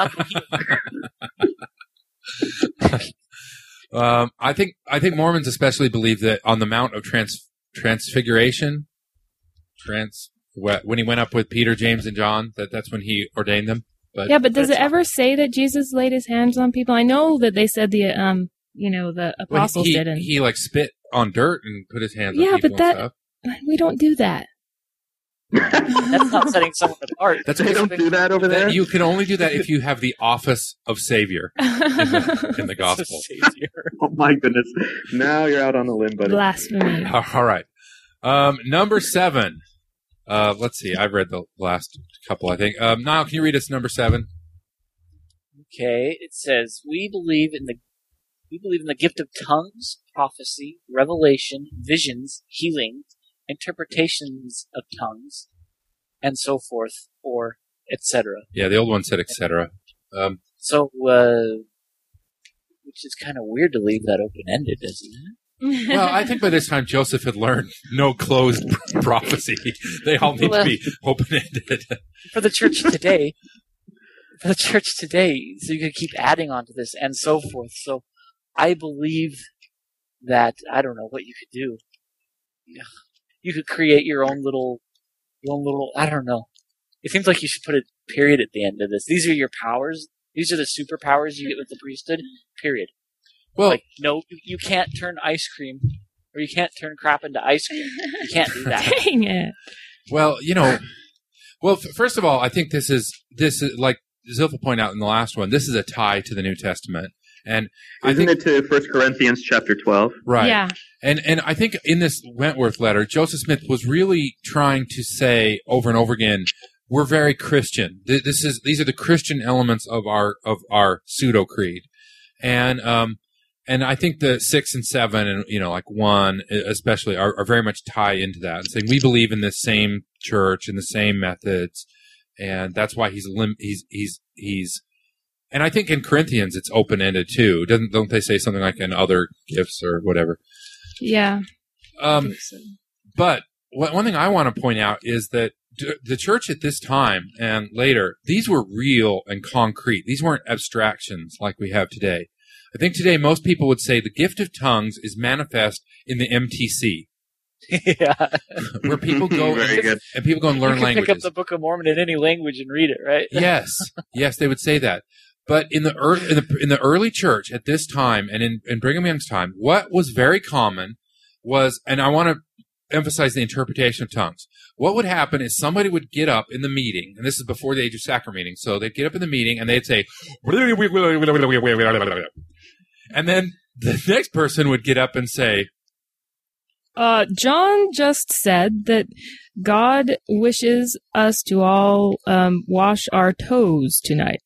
I think Mormons especially believe that on the Mount of Transfiguration, when he went up with Peter, James, and John, that's when he ordained them. But does it ever say that Jesus laid his hands on people? I know that they said the apostles didn't. He like spit on dirt and put his hands on people and stuff. We don't do that. That's not setting someone apart. They don't do that over there? You can only do that if you have the office of Savior in the gospel. Oh my goodness. Now you're out on a limb, buddy. Blasphemy. All right. Number 7. Let's see. I've read the last couple, I think. Niall, can you read us number 7? Okay. It says, we believe in the gift of tongues, prophecy, revelation, visions, healing, interpretations of tongues, and so forth, or etc. Yeah, the old one said etc. Which is kind of weird to leave that open-ended, isn't it? Well, I think by this time Joseph had learned no closed prophecy. They all need to be open-ended. For the church today, so you could keep adding on to this, and so forth. So I believe that, I don't know what you could do. You could create your own little, I don't know. It seems like you should put a period at the end of this. These are your powers. These are the superpowers you get with the priesthood, period. Well, no, you can't turn ice cream, or you can't turn crap into ice cream. You can't do that. Dang it. Well, first of all, I think this is like Zilpha pointed out in the last one, this is a tie to the New Testament. And Isn't it to 1 Corinthians chapter 12? Right. Yeah. And I think in this Wentworth letter, Joseph Smith was really trying to say over and over again, we're very Christian. These are the Christian elements of our pseudo creed. And I think the 6 and 7 and, like 1 especially are very much tie into that and saying we believe in the same church and the same methods. And that's why he's and I think in Corinthians it's open-ended too. Don't they say something like in other gifts or whatever? Yeah. But one thing I want to point out is that the church at this time and later, these were real and concrete. These weren't abstractions like we have today. I think today most people would say the gift of tongues is manifest in the MTC. Yeah. Where people go and people go and learn languages. Pick up the Book of Mormon in any language and read it, right? Yes, they would say that. But in the early church at this time and in Brigham Young's time, what was very common was, and I want to emphasize the interpretation of tongues. What would happen is somebody would get up in the meeting, and this is before the Age of Sacrament meeting, so they'd get up in the meeting and they'd say, and then the next person would get up and say, John just said that God wishes us to all wash our toes tonight.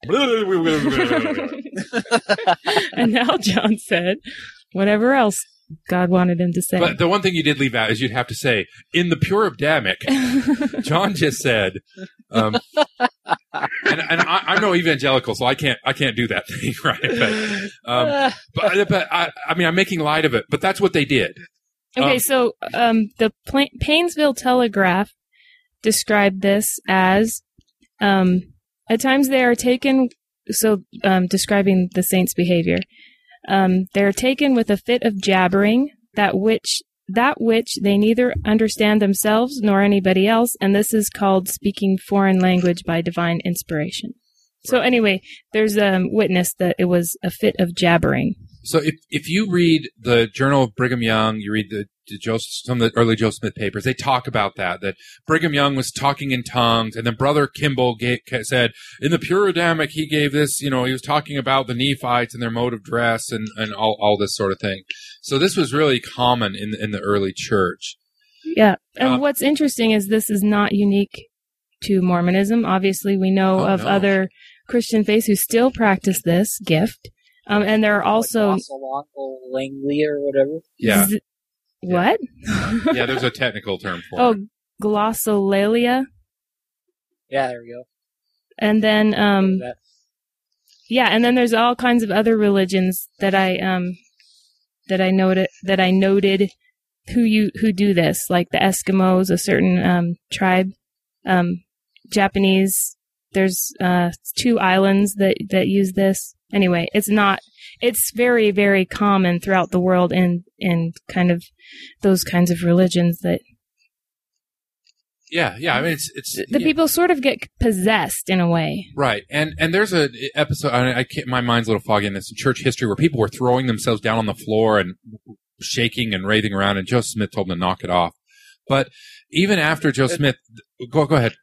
And now John said whatever else God wanted him to say. But the one thing you did leave out is you'd have to say, in the pure Adamic, John just said, and I'm no evangelical, so I can't do that thing, right? But I mean, I'm making light of it, but that's what they did. Okay, so the Painesville Telegraph described this as, at times they are taken, describing the saints' behavior, they're taken with a fit of jabbering, that which they neither understand themselves nor anybody else, and this is called speaking foreign language by divine inspiration. So anyway, there's a witness that it was a fit of jabbering. So if you read the Journal of Brigham Young, you read the some of the early Joseph Smith papers, they talk about that Brigham Young was talking in tongues, and then Brother Kimball said, in the Pure Adamic, he gave this, he was talking about the Nephites and their mode of dress and all this sort of thing. So this was really common in the early church. Yeah, and what's interesting is this is not unique to Mormonism. Obviously, we know other Christian faiths who still practice this gift. And there are also Langley or whatever. Yeah. What? Yeah, there's a technical term for it. Oh, glossolalia. Yeah, there we go. And then, and then there's all kinds of other religions that I noted who do this, like the Eskimos, a certain tribe, Japanese. There's 2 islands that use this. Anyway, it's very, very common throughout the world in kind of those kinds of religions that. Yeah. I mean, it's the people sort of get possessed in a way. Right. And there's an episode, my mind's a little foggy in this, in church history where people were throwing themselves down on the floor and shaking and writhing around, and Joseph Smith told them to knock it off. But even after Joseph Smith, go ahead.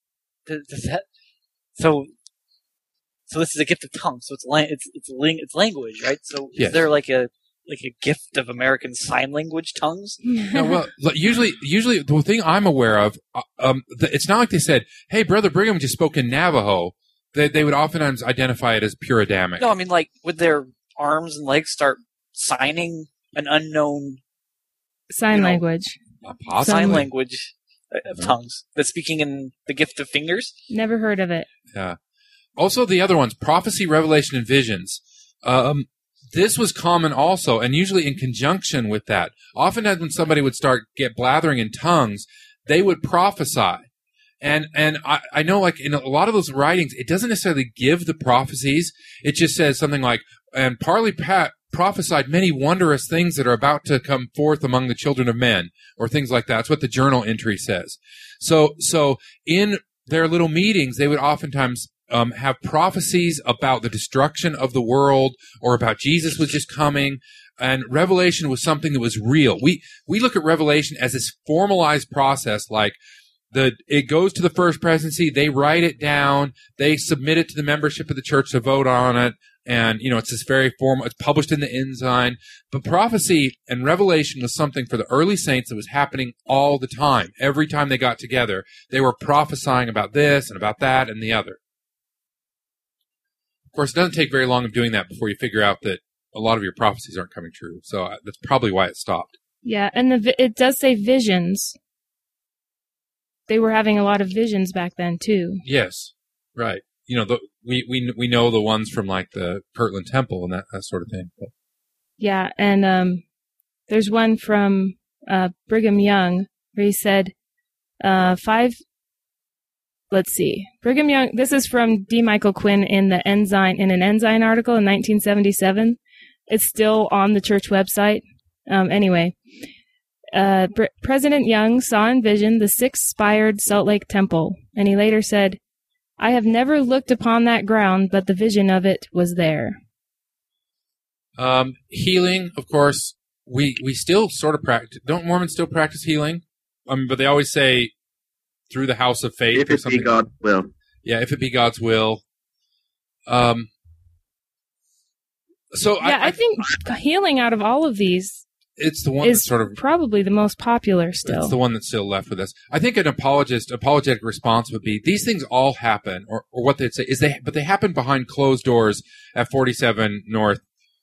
So this is a gift of tongue. So it's language, right? So yes. Is there like a gift of American Sign Language tongues? No, well, usually the thing I'm aware of, it's not like they said, "Hey, Brother Brigham just spoke in Navajo." They would oftentimes identify it as pure Adamic. No, I mean, like, would their arms and legs start signing an unknown sign language? Sign language of tongues. That's speaking in the gift of fingers? Never heard of it. Yeah. Also, the other ones, prophecy, revelation, and visions. This was common also, and usually in conjunction with that. Often when somebody would get blathering in tongues, they would prophesy. And I know, like, in a lot of those writings, it doesn't necessarily give the prophecies. It just says something like, and Parley Pat prophesied many wondrous things that are about to come forth among the children of men, or things like that. That's what the journal entry says. So in their little meetings, they would oftentimes have prophecies about the destruction of the world, or about Jesus was just coming, and Revelation was something that was real. We look at Revelation as this formalized process, like it goes to the first presidency, they write it down, they submit it to the membership of the church to vote on it, and it's this very formal, it's published in the Ensign. But prophecy and revelation was something for the early saints that was happening all the time. Every time they got together, they were prophesying about this and about that and the other. Of course, it doesn't take very long of doing that before you figure out that a lot of your prophecies aren't coming true. So that's probably why it stopped. Yeah, and it does say visions. They were having a lot of visions back then, too. Yes, right. We know the ones from, like, the Kirtland Temple and that sort of thing. But. Yeah, and there's one from Brigham Young where he said Brigham Young, this is from D. Michael Quinn in an Ensign article in 1977. It's still on the church website. Anyway, President Young saw in vision the 6-spired Salt Lake Temple, and he later said, "I have never looked upon that ground, but the vision of it was there." Healing, of course, we still sort of practice. Don't Mormons still practice healing? But they always say through the house of faith. If it be God's will. Yeah, if it be God's will. I think healing out of all of these, it's the one that's sort of probably the most popular still. It's the one that's still left with us. I think an apologetic response would be, these things all happen, or what they'd say is but they happen behind closed doors at 47 North,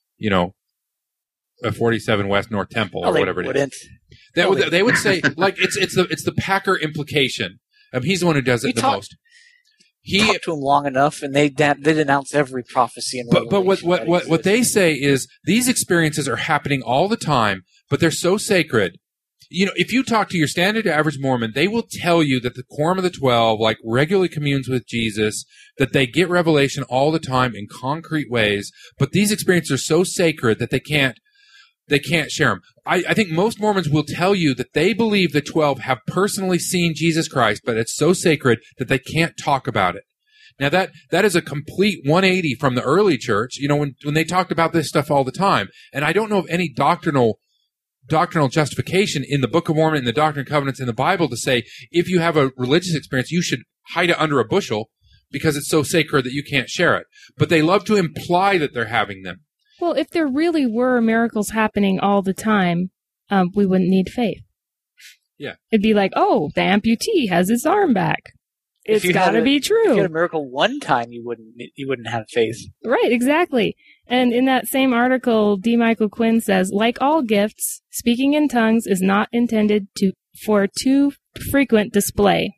at 47 West North Temple, or whatever it is. They would say, like, it's the Packer implication. He's the one who does it the most. He talked to him long enough, and they denounce every prophecy in Revelation. But what they say is these experiences are happening all the time, but they're so sacred. If you talk to your standard average Mormon, they will tell you that the Quorum of the 12, like, regularly communes with Jesus, that they get revelation all the time in concrete ways, but these experiences are so sacred that they can't share them. I think most Mormons will tell you that they believe the 12 have personally seen Jesus Christ, but it's so sacred that they can't talk about it. Now that is a complete 180 from the early church, when they talked about this stuff all the time. And I don't know of any doctrinal doctrinal justification in the Book of Mormon, in the Doctrine and Covenants, in the Bible to say if you have a religious experience, you should hide it under a bushel because it's so sacred that you can't share it. But they love to imply that they're having them. Well, if there really were miracles happening all the time, we wouldn't need faith. Yeah. It'd be like, oh, the amputee has his arm back. It's got to be true. If you had a miracle one time, you wouldn't have faith. Right, exactly. And in that same article, D. Michael Quinn says, like all gifts, speaking in tongues is not intended for too frequent display.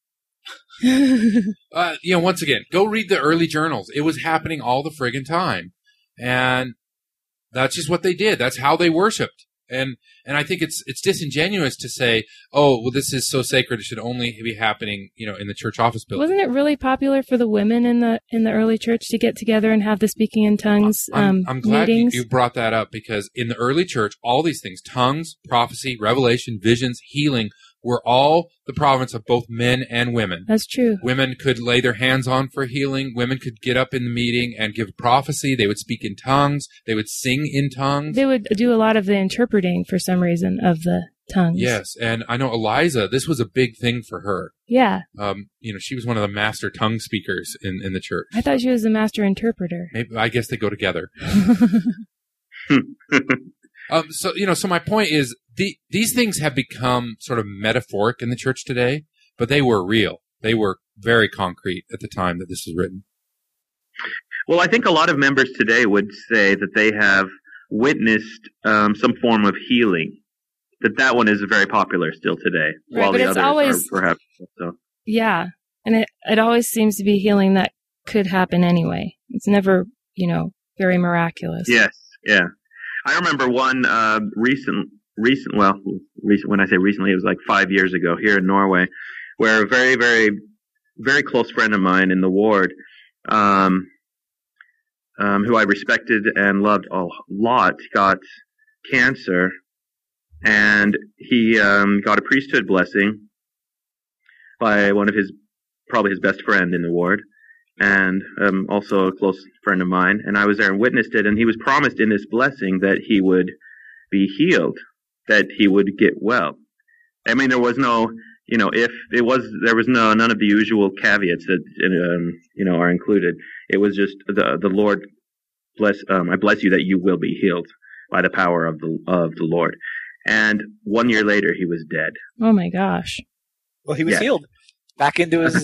Once again, go read the early journals. It was happening all the friggin' time. And that's just what they did. That's how they worshipped. And I think it's disingenuous to say, oh, well, this is so sacred, it should only be happening, in the church office building. Wasn't it really popular for the women in the early church to get together and have the speaking in tongues I'm glad meetings? You brought that up, because in the early church, all these things, tongues, prophecy, revelation, visions, healing, were all the province of both men and women. That's true. Women could lay their hands on for healing. Women could get up in the meeting and give prophecy. They would speak in tongues. They would sing in tongues. They would do a lot of the interpreting, for some reason, of the tongues. Yes, and I know Eliza, this was a big thing for her. Yeah. She was one of the master tongue speakers in the church. I thought she was the master interpreter. Maybe, I guess they go together. So my point is, these things have become sort of metaphoric in the church today, but they were real. They were very concrete at the time that this was written. Well, I think a lot of members today would say that they have witnessed some form of healing. That one is very popular still today, right, while but the it's others always, are perhaps so. Yeah, and it always seems to be healing that could happen anyway. It's never, very miraculous. Yes, yeah. I remember one recent. When I say recently, it was like 5 years ago here in Norway, where a very, very, very close friend of mine in the ward, who I respected and loved a lot, got cancer, and he got a priesthood blessing by one of probably his best friend in the ward, and also a close friend of mine. And I was there and witnessed it, and he was promised in this blessing that he would be healed, that he would get well. I mean, there was no, there was none of the usual caveats that, are included. It was just the Lord I bless you that you will be healed by the power of the Lord. And 1 year later, he was dead. Oh my gosh. Well, he was healed back into his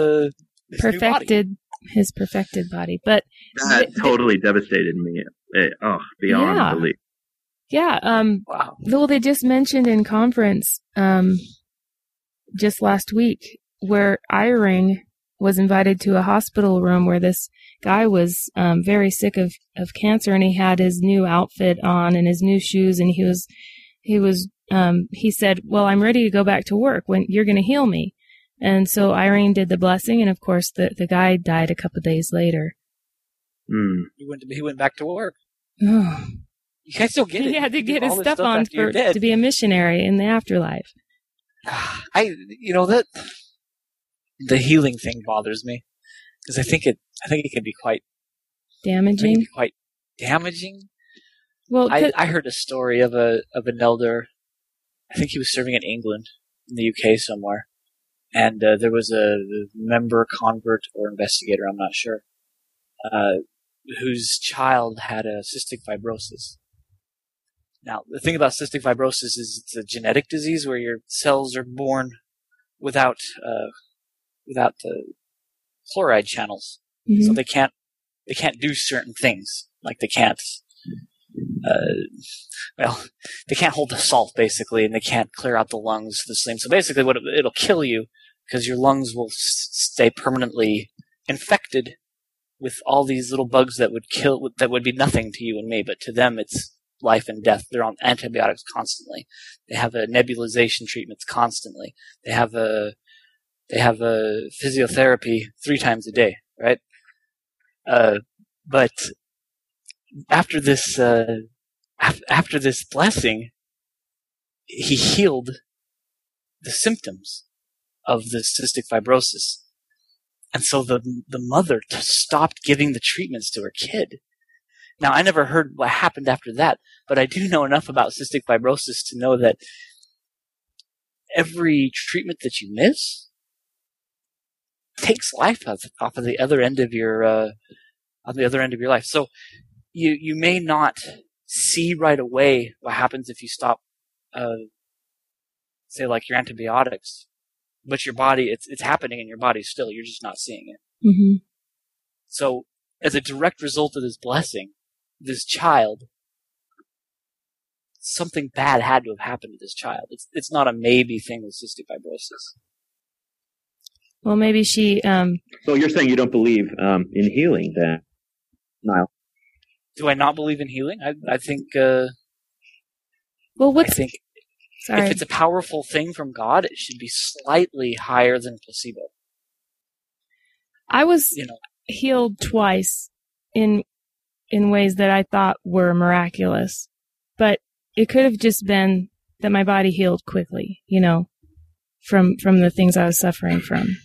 his perfected body. But that totally devastated me. Beyond belief. Yeah. Wow. Well, they just mentioned in conference just last week where Eyring was invited to a hospital room where this guy was very sick of cancer, and he had his new outfit on and his new shoes, and he said, well, I'm ready to go back to work when you're going to heal me. And so Eyring did the blessing, and of course the guy died a couple days later. He went back to work. Oh. You guys still get it. He had to get his stuff on to be a missionary in the afterlife. The healing thing bothers me because I think it can be quite damaging. Well, I heard a story of an elder. I think he was serving in England, in the UK somewhere, and there was a member, convert, or investigator, I'm not sure, whose child had a cystic fibrosis. Now, the thing about cystic fibrosis is it's a genetic disease where your cells are born without the chloride channels, so they can't do certain things, like they can't hold the salt basically, and they can't clear out the lungs the same. So basically, it'll kill you because your lungs will stay permanently infected with all these little bugs that would be nothing to you and me, but to them it's life and death. They're on antibiotics constantly. They have a nebulization treatments constantly. They have a physiotherapy 3 times a day, right? But after this blessing, he healed the symptoms of the cystic fibrosis. And so the mother stopped giving the treatments to her kid. Now, I never heard what happened after that, but I do know enough about cystic fibrosis to know that every treatment that you miss takes life off of the other end of your on the other end of your life. So you may not see right away what happens if you stop, say, like your antibiotics, but your body, it's happening in your body still. You're just not seeing it. Mm-hmm. So as a direct result of this blessing, this child, something bad had to have happened to this child. It's not a maybe thing with cystic fibrosis. Well, maybe she. So you're saying you don't believe in healing, then, Niall? Do I not believe in healing? I think. Well, I think if it's a powerful thing from God, it should be slightly higher than placebo. I was healed twice in ways that I thought were miraculous, but it could have just been that my body healed quickly, from the things I was suffering from.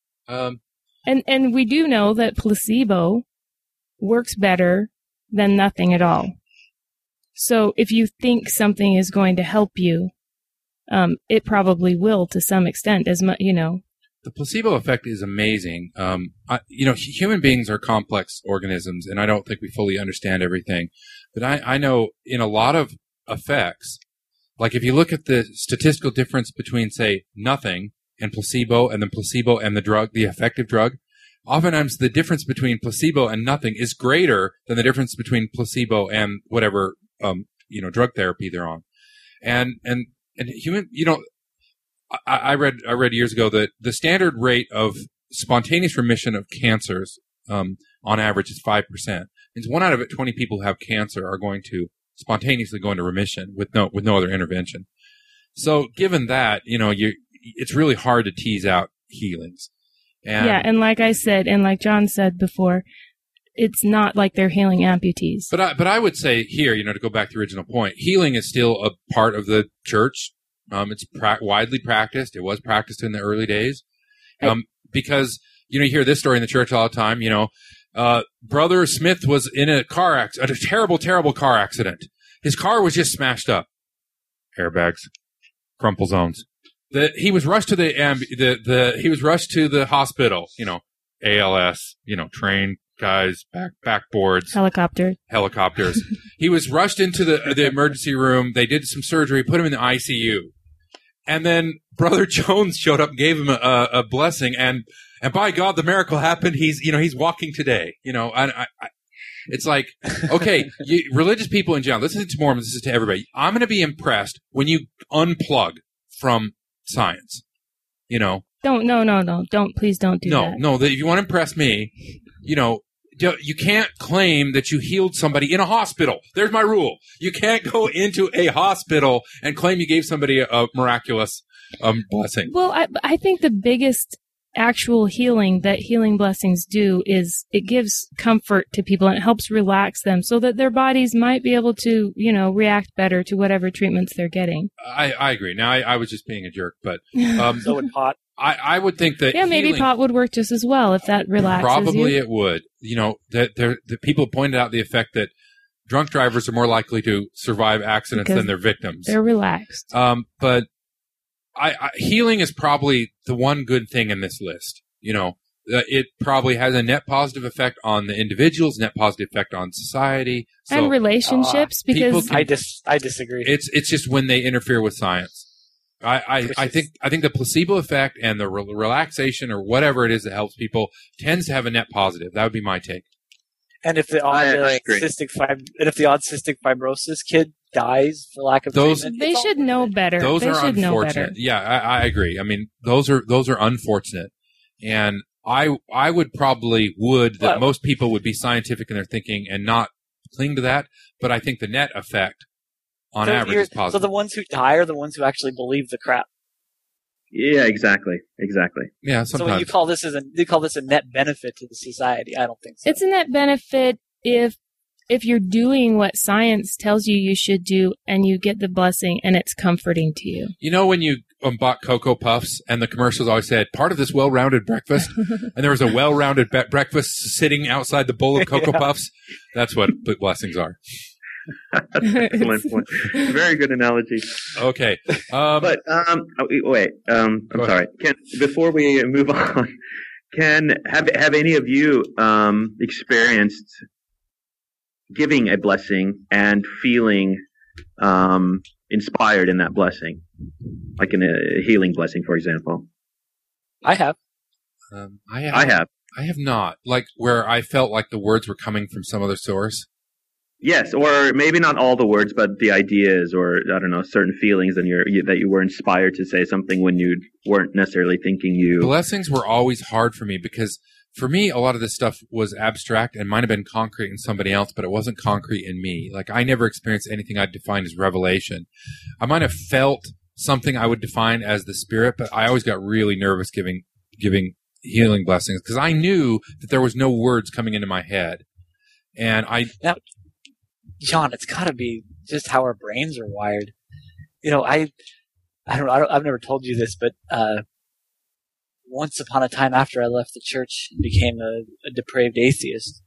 And we do know that placebo works better than nothing at all. So if you think something is going to help you, it probably will to some extent, as much, The placebo effect is amazing. Human beings are complex organisms, and I don't think we fully understand everything. But I know in a lot of effects, like if you look at the statistical difference between, say, nothing and placebo, and then placebo and the drug, the effective drug, oftentimes the difference between placebo and nothing is greater than the difference between placebo and whatever, drug therapy they're on. And human, I read years ago that the standard rate of spontaneous remission of cancers, on average, is 5%. Means 1 out of 20 people who have cancer are going to spontaneously go into remission with no other intervention. So, given that, it's really hard to tease out healings. And like I said, and like John said before, it's not like they're healing amputees. But I would say here, to go back to the original point, healing is still a part of the church. It's widely practiced. It was practiced in the early days. Because, you hear this story in the church all the time, Brother Smith was in a car accident, a terrible, terrible car accident. His car was just smashed up. Airbags, crumple zones. He was rushed to he was rushed to the hospital, ALS, trained guys, backboards. Helicopters. He was rushed into the emergency room. They did some surgery, put him in the ICU. And then Brother Jones showed up and gave him a blessing, and by God, the miracle happened. He's walking today. It's like, okay, religious people in general, this isn't to Mormons, this is to everybody. I'm going to be impressed when you unplug from science. No, please don't do that. No, if you want to impress me, you can't claim that you healed somebody in a hospital. There's my rule. You can't go into a hospital and claim you gave somebody a miraculous blessing. Well, I think the biggest actual healing that healing blessings do is it gives comfort to people and it helps relax them so that their bodies might be able to, react better to whatever treatments they're getting. I agree. Now, I was just being a jerk, but so would pot. I would think that maybe pot would work just as well if that relaxes probably you. It would. The people pointed out the effect that drunk drivers are more likely to survive accidents than their victims. They're relaxed. But healing is probably the one good thing in this list. It probably has a net positive effect on the individuals, net positive effect on society, and relationships. Because I disagree. It's just when they interfere with science. I think the placebo effect and the relaxation or whatever it is that helps people tends to have a net positive. That would be my take. And if the odd cystic fibrosis kid dies for lack of treatment, they should know better. Those are unfortunate. Yeah, I agree. I mean, those are unfortunate, and I would probably that most people would be scientific in their thinking and not cling to that. But I think the net effect on average is positive. So the ones who die are the ones who actually believe the crap. Yeah, exactly. Yeah, sometimes. So when you call this a net benefit to the society, I don't think so. It's a net benefit if you're doing what science tells you should do and you get the blessing and it's comforting to you. When you bought Cocoa Puffs, and the commercials always said, part of this well-rounded breakfast, and there was a well-rounded breakfast sitting outside the bowl of Cocoa Puffs. That's what blessings are. Excellent point. Very good analogy. Okay. But wait. I'm sorry. Before we move on, have any of you experienced giving a blessing and feeling inspired in that blessing, like in a healing blessing, for example? I have. I have not. Like where I felt like the words were coming from some other source. Yes, or maybe not all the words, but the ideas, or I don't know, certain feelings, and that you were inspired to say something when you weren't necessarily thinking you. Blessings were always hard for me because for me, a lot of this stuff was abstract and might have been concrete in somebody else, but it wasn't concrete in me. Like I never experienced anything I'd define as revelation. I might have felt something I would define as the Spirit, but I always got really nervous giving healing blessings because I knew that there was no words coming into my head, and Now, John, it's got to be just how our brains are wired. You know, I don't know. I've never told you this, but once upon a time, after I left the church and became a depraved atheist,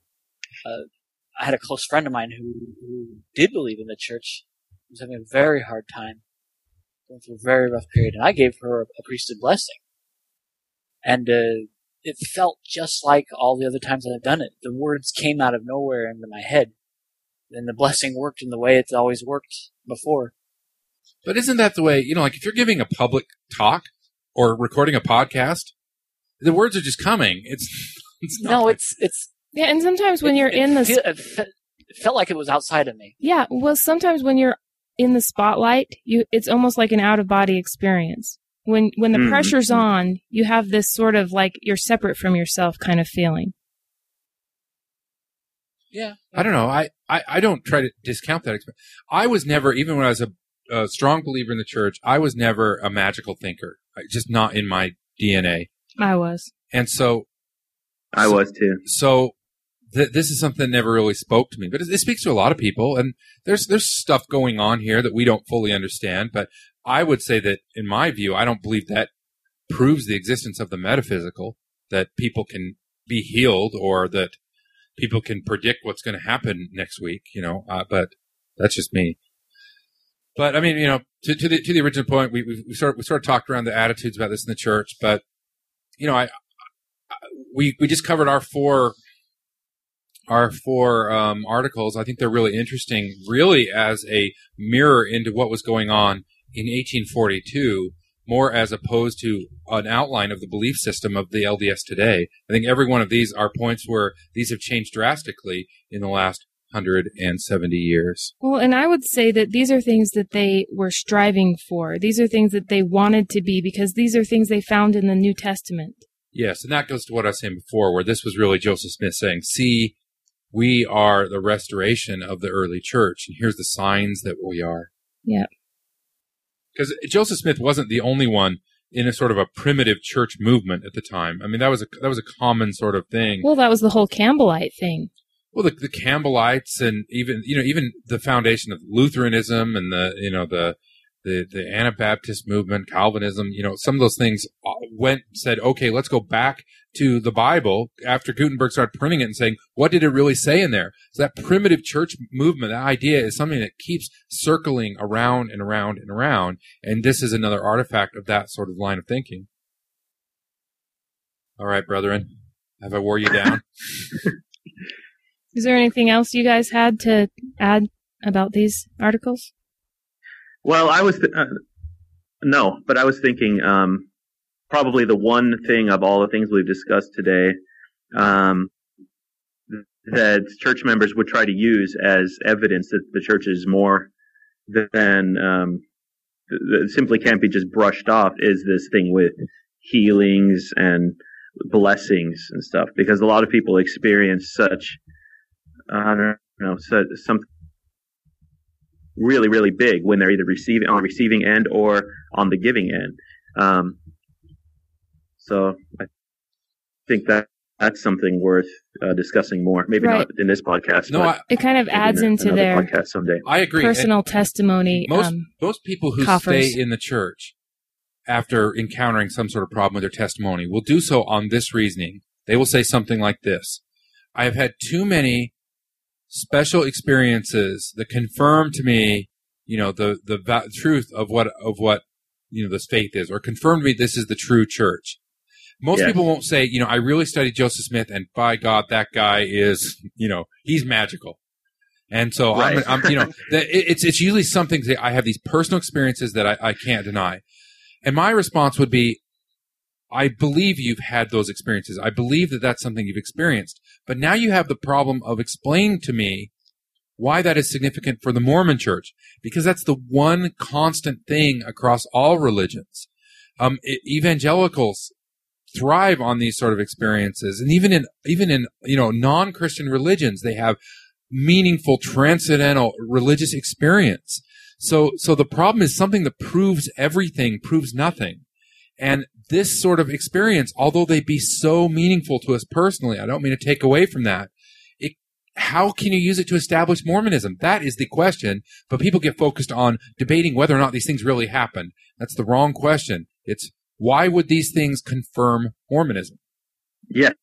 I had a close friend of mine who did believe in the church. He was having a very hard time, going through a very rough period, and I gave her a priesthood blessing, and it felt just like all the other times I've done it. The words came out of nowhere into my head. And the blessing worked in the way it's always worked before. But isn't that the way, like if you're giving a public talk or recording a podcast, the words are just coming. It's not. No, it's yeah, and sometimes when you're in the... It felt like it was outside of me. Yeah, well, sometimes when you're in the spotlight, it's almost like an out-of-body experience. When the pressure's on, you have this sort of like you're separate from yourself kind of feeling. Yeah. I don't know. I don't try to discount that experience. I was never, even when I was a strong believer in the church, I was never a magical thinker. Just not in my DNA. I was. And so... I was too. So this is something that never really spoke to me. But it speaks to a lot of people. And there's stuff going on here that we don't fully understand. But I would say that, in my view, I don't believe that proves the existence of the metaphysical, that people can be healed or that people can predict what's going to happen next week, but that's just me. But I mean, to the original point, we sort of talked around the attitudes about this in the church, but we just covered our four articles. I think they're really interesting, really as a mirror into what was going on in 1842. More as opposed to an outline of the belief system of the LDS today. I think every one of these are points where these have changed drastically in the last 170 years. Well, and I would say that these are things that they were striving for. These are things that they wanted to be because these are things they found in the New Testament. Yes, and that goes to what I was saying before, where this was really Joseph Smith saying, see, we are the restoration of the early church, and here's the signs that we are. Yeah. Because Joseph Smith wasn't the only one in a sort of a primitive church movement at the time. I mean, that was a common sort of thing. Well, that was the whole Campbellite thing. Well, the Campbellites and even the foundation of Lutheranism and the Anabaptist movement, Calvinism, some of those things said, okay, let's go back to the Bible after Gutenberg started printing it and saying, what did it really say in there? So that primitive church movement, that idea is something that keeps circling around and around and around. And this is another artifact of that sort of line of thinking. All right, brethren, have I wore you down? Is there anything else you guys had to add about these articles? Well, I was no, but I was thinking probably the one thing of all the things we've discussed today that church members would try to use as evidence that the church is more than that simply can't be just brushed off is this thing with healings and blessings and stuff, because a lot of people experience such something really, really big when they're either on the receiving end or on the giving end. So I think that's something worth discussing more. Maybe not in this podcast. No, but it kind of adds into their podcast someday. I agree. Personal testimony. Most people who coffers. stay in the church after encountering some sort of problem with their testimony, will do so on this reasoning. They will say something like this: I have had too many special experiences that confirm to me, the truth of what this faith is, or confirm to me this is the true church. Most people won't say, I really studied Joseph Smith, and by God, that guy is, he's magical. And so right. It's usually something that I have these personal experiences that I can't deny. And my response would be, I believe you've had those experiences. I believe that that's something you've experienced. But now you have the problem of explaining to me why that is significant for the Mormon Church, because that's the one constant thing across all religions. Evangelicals thrive on these sort of experiences, and even in non-Christian religions, they have meaningful transcendental religious experience. So the problem is something that proves everything, proves nothing. And this sort of experience, although they be so meaningful to us personally, I don't mean to take away from that. How can you use it to establish Mormonism? That is the question. But people get focused on debating whether or not these things really happened. That's the wrong question. It's, why would these things confirm Mormonism? Yes.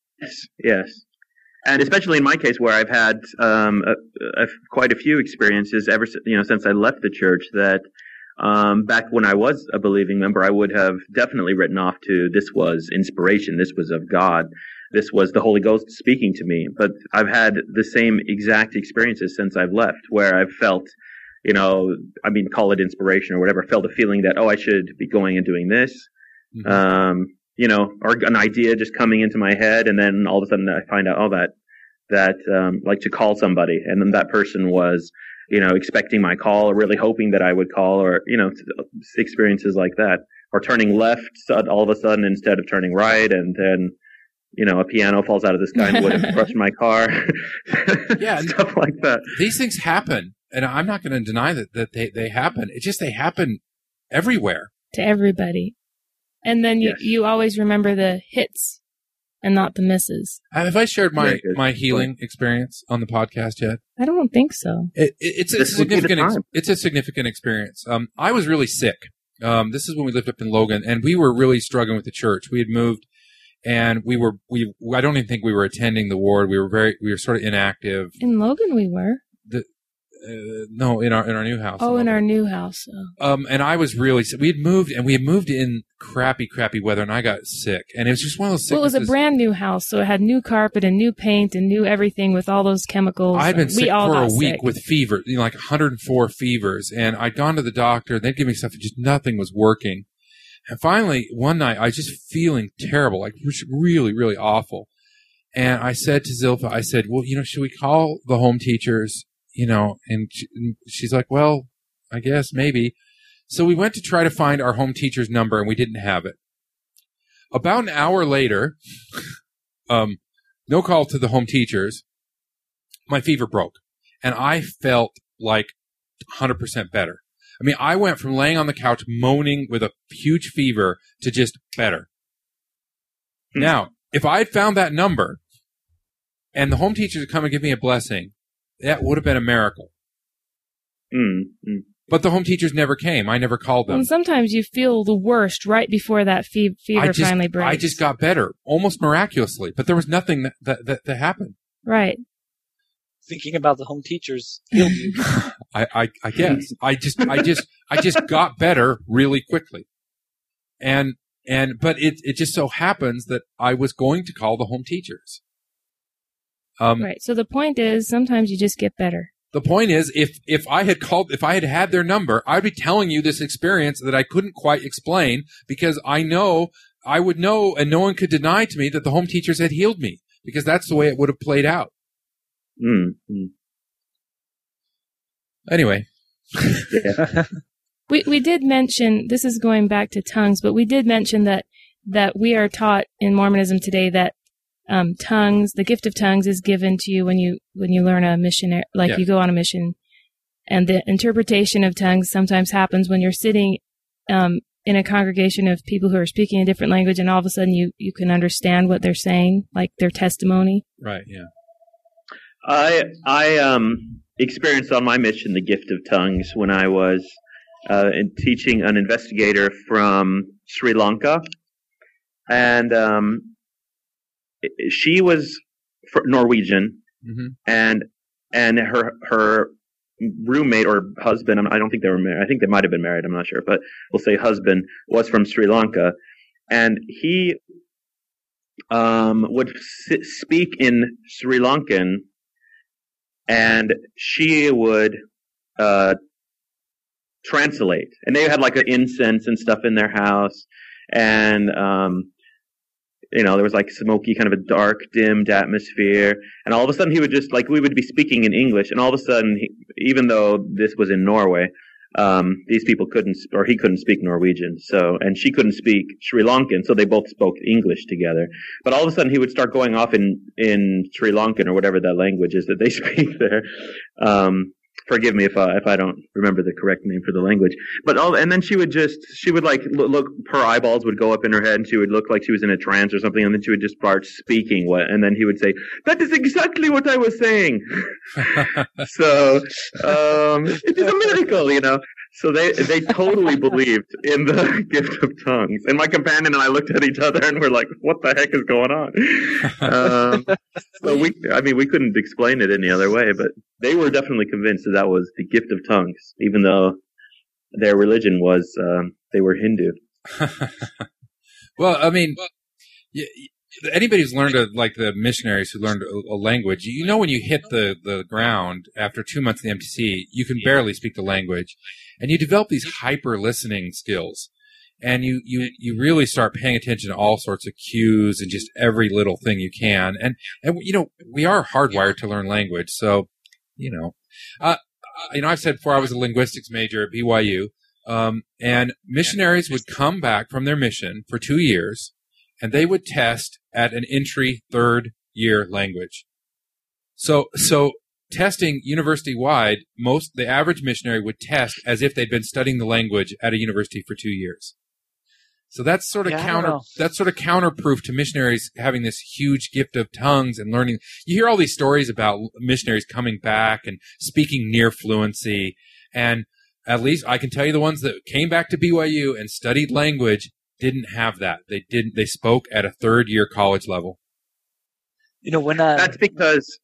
And especially in my case, where I've had quite a few experiences ever since I left the church, that back when I was a believing member, I would have definitely written off to, this was inspiration, this was of God, this was the Holy Ghost speaking to me. But I've had the same exact experiences since I've left, where I've felt, call it inspiration or whatever, felt a feeling that, I should be going and doing this. Mm-hmm. Or an idea just coming into my head, and then all of a sudden I find out, like to call somebody, and then that person was, expecting my call, or really hoping that I would call, or, experiences like that, or turning left all of a sudden instead of turning right, and then, a piano falls out of the sky and would have crushed my car. Yeah, stuff like that. These things happen, and I'm not going to deny that they happen. It's just they happen everywhere. To everybody. And then you always remember the hits and not the misses. Have I shared my healing experience on the podcast yet? I don't think so. It's a significant experience. I was really sick. This is when we lived up in Logan, and we were really struggling with the church. We had moved, and I don't even think we were attending the ward. We were sort of inactive. In Logan, we were. No, in our new house. Oh, in our new house. Oh. And I was really sick. We had moved in crappy weather, and I got sick. And it was just one of those sicknesses. Well, it was a brand new house, so it had new carpet and new paint and new everything with all those chemicals. I'd been sick for a week with fever, like 104 fevers, and I'd gone to the doctor. They'd give me stuff, and just nothing was working. And finally, one night, I was just feeling terrible, like really, really awful. And I said to Zilpha, well, should we call the home teachers? And she's like, well, I guess maybe. So we went to try to find our home teacher's number, and we didn't have it. About an hour later, no call to the home teachers, my fever broke, and I felt like 100% better. I mean, I went from laying on the couch moaning with a huge fever to just better. Now, if I had found that number and the home teachers had come and give me a blessing, that would have been a miracle. Mm-hmm. But the home teachers never came. I never called them. And sometimes you feel the worst right before that fever finally breaks. I just got better, almost miraculously. But there was nothing that happened. Right. Thinking about the home teachers healed you. I guess. I just got better really quickly. But it just so happens that I was going to call the home teachers. Right. So the point is, sometimes you just get better. The point is, if I had their number, I'd be telling you this experience that I couldn't quite explain, because I would know, and no one could deny to me that the home teachers had healed me, because that's the way it would have played out. Mm-hmm. Anyway. We did mention, this is going back to tongues, but we did mention that we are taught in Mormonism today that tongues, the gift of tongues, is given to you when you learn a missionary, you go on a mission, and the interpretation of tongues sometimes happens when you're sitting in a congregation of people who are speaking a different language, and all of a sudden you can understand what they're saying, like their testimony. Right. Yeah. I experienced on my mission the gift of tongues when I was and teaching an investigator from Sri Lanka, and she was Norwegian, and her roommate or husband, I don't think they were married. I think they might have been married. I'm not sure, but we'll say husband was from Sri Lanka, and he would speak in Sri Lankan, and she would translate. And they had like an incense and stuff in their house, and there was like smoky, kind of a dark, dimmed atmosphere. And all of a sudden, he would just we would be speaking in English, and all of a sudden, even though this was in Norway, these people he couldn't speak Norwegian. And she couldn't speak Sri Lankan, so they both spoke English together. But all of a sudden, he would start going off in Sri Lankan or whatever that language is that they speak there. Forgive me if I don't remember the correct name for the language. And then she would look, her eyeballs would go up in her head, and she would look like she was in a trance or something, and then she would just start speaking and then he would say, "That is exactly what I was saying." So, it is a miracle, So they totally believed in the gift of tongues. And my companion and I looked at each other and we're like, what the heck is going on? So we couldn't explain it any other way, but they were definitely convinced that was the gift of tongues, even though their religion was, they were Hindu. Well, anybody who's learned the missionaries who learned a language, when you hit the ground after 2 months in the MTC, you can barely speak the language. And you develop these hyper listening skills, and you really start paying attention to all sorts of cues and just every little thing you can. And we are hardwired to learn language. So, I've said before I was a linguistics major at BYU, and missionaries would come back from their mission for 2 years, and they would test at an entry third year language. So testing university-wide, the average missionary would test as if they'd been studying the language at a university for 2 years. So that's sort of counterproof to missionaries having this huge gift of tongues and learning. You hear all these stories about missionaries coming back and speaking near fluency, and at least I can tell you the ones that came back to BYU and studied language didn't have that. They spoke at a third year college level. That's because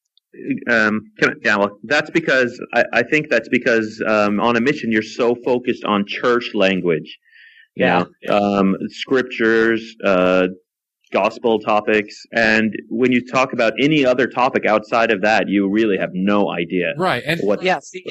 I think that's because on a mission you're so focused on church language, scriptures, gospel topics, and when you talk about any other topic outside of that, you really have no idea. Right, and when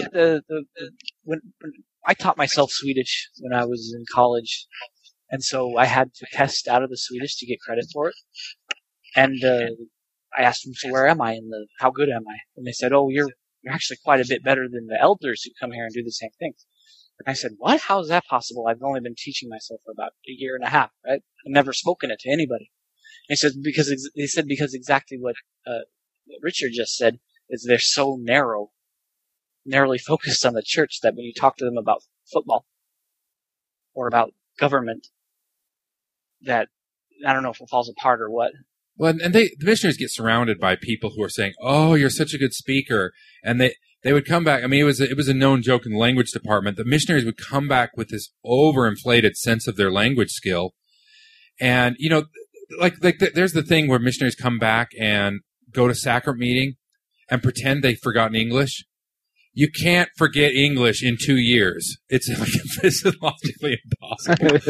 I taught myself Swedish when I was in college, and so I had to test out of the Swedish to get credit for it, and I asked them, so where am I how good am I? And they said, oh, you're actually quite a bit better than the elders who come here and do the same things. And I said, what? How is that possible? I've only been teaching myself for about a year and a half, right? I've never spoken it to anybody. And they said because exactly what Richard just said is they're so narrowly focused on the church that when you talk to them about football or about government, that I don't know if it falls apart or what. Well, and the missionaries get surrounded by people who are saying, "Oh, you're such a good speaker," and they would come back. I mean, it was a known joke in the language department. The missionaries would come back with this overinflated sense of their language skill, and there's the thing where missionaries come back and go to sacrament meeting and pretend they've forgotten English. You can't forget English in 2 years. It's physiologically impossible.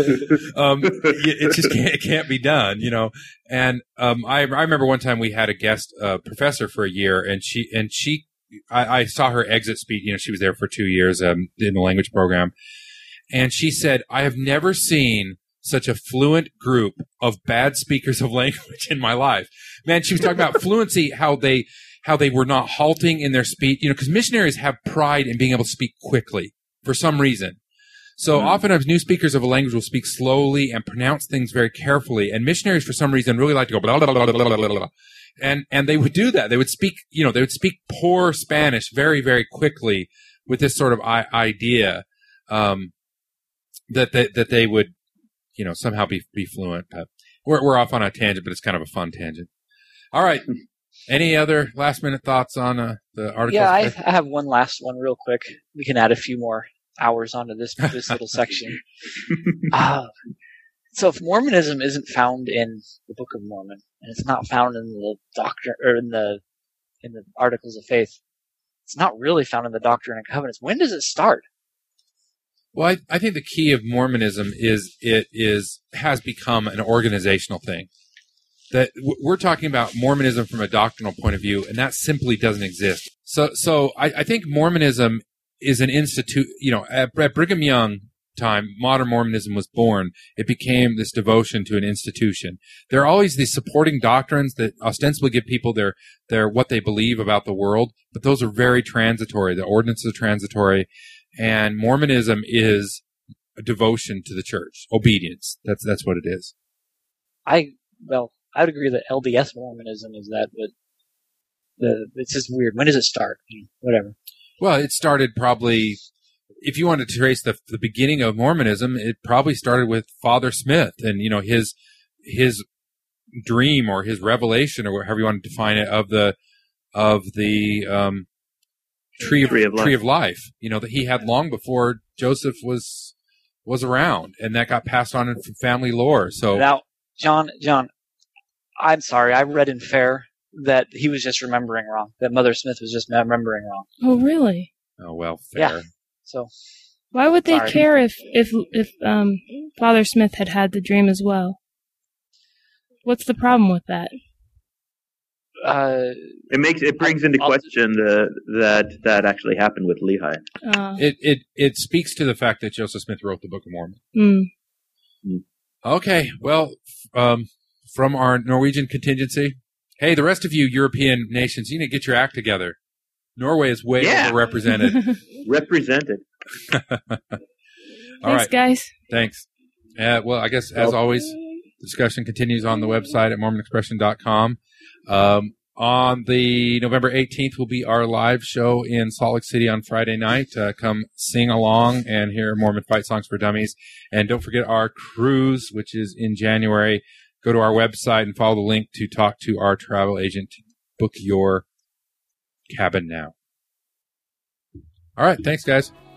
It can't be done, And I remember one time we had a guest professor for a year, and I saw her exit speech. She was there for 2 years in the language program, and she said, "I have never seen such a fluent group of bad speakers of language in my life." Man, she was talking about fluency, how they were not halting in their speech, because missionaries have pride in being able to speak quickly for some reason. So oftentimes new speakers of a language will speak slowly and pronounce things very carefully, and missionaries for some reason really like to go blah, blah, blah, blah, blah, blah, blah. And they would do that. They would speak, poor Spanish very, very quickly with this sort of idea that they would, somehow be fluent. But we're off on a tangent, but it's kind of a fun tangent. All right. Any other last-minute thoughts on the article? Yeah, I have one last one real quick. We can add a few more. hours onto this little section. So if Mormonism isn't found in the Book of Mormon, and it's not found in the doctrine or in the Articles of Faith, it's not really found in the Doctrine and Covenants. When does it start? Well, I think the key of Mormonism is it has become an organizational thing. That we're talking about Mormonism from a doctrinal point of view, and that simply doesn't exist. So I think Mormonism is an institute. At Brigham Young time, modern Mormonism was born. It became this devotion to an institution. There are always these supporting doctrines that ostensibly give people their what they believe about the world, but those are very transitory. The ordinances are transitory, and Mormonism is a devotion to the church, obedience. That's what it is. I would agree that LDS Mormonism is that, but it's just weird. When does it start? Whatever. Well, it started probably, if you wanted to trace the beginning of Mormonism, it probably started with Father Smith and, his dream or his revelation or however you want to define it of the tree of life, that he had long before Joseph was around, and that got passed on in family lore. So now, John, I'm sorry, I read in Fair that he was just remembering wrong. That Mother Smith was just remembering wrong. Oh, really? Oh, well, Fair. Yeah. So why would they care if Father Smith had the dream as well? What's the problem with that? It brings into question that actually happened with Lehi. It speaks to the fact that Joseph Smith wrote the Book of Mormon. Mm. Okay, well, from our Norwegian contingency, hey, the rest of you European nations, you need to get your act together. Norway is way overrepresented. Represented. Thanks, guys. Thanks. Well, I guess, as always, discussion continues on the website at MormonExpression.com. On the November 18th will be our live show in Salt Lake City on Friday night. Come sing along and hear Mormon Fight Songs for Dummies. And don't forget our cruise, which is in January. Go to our website and follow the link to talk to our travel agent to book your cabin now. All right. Thanks, guys.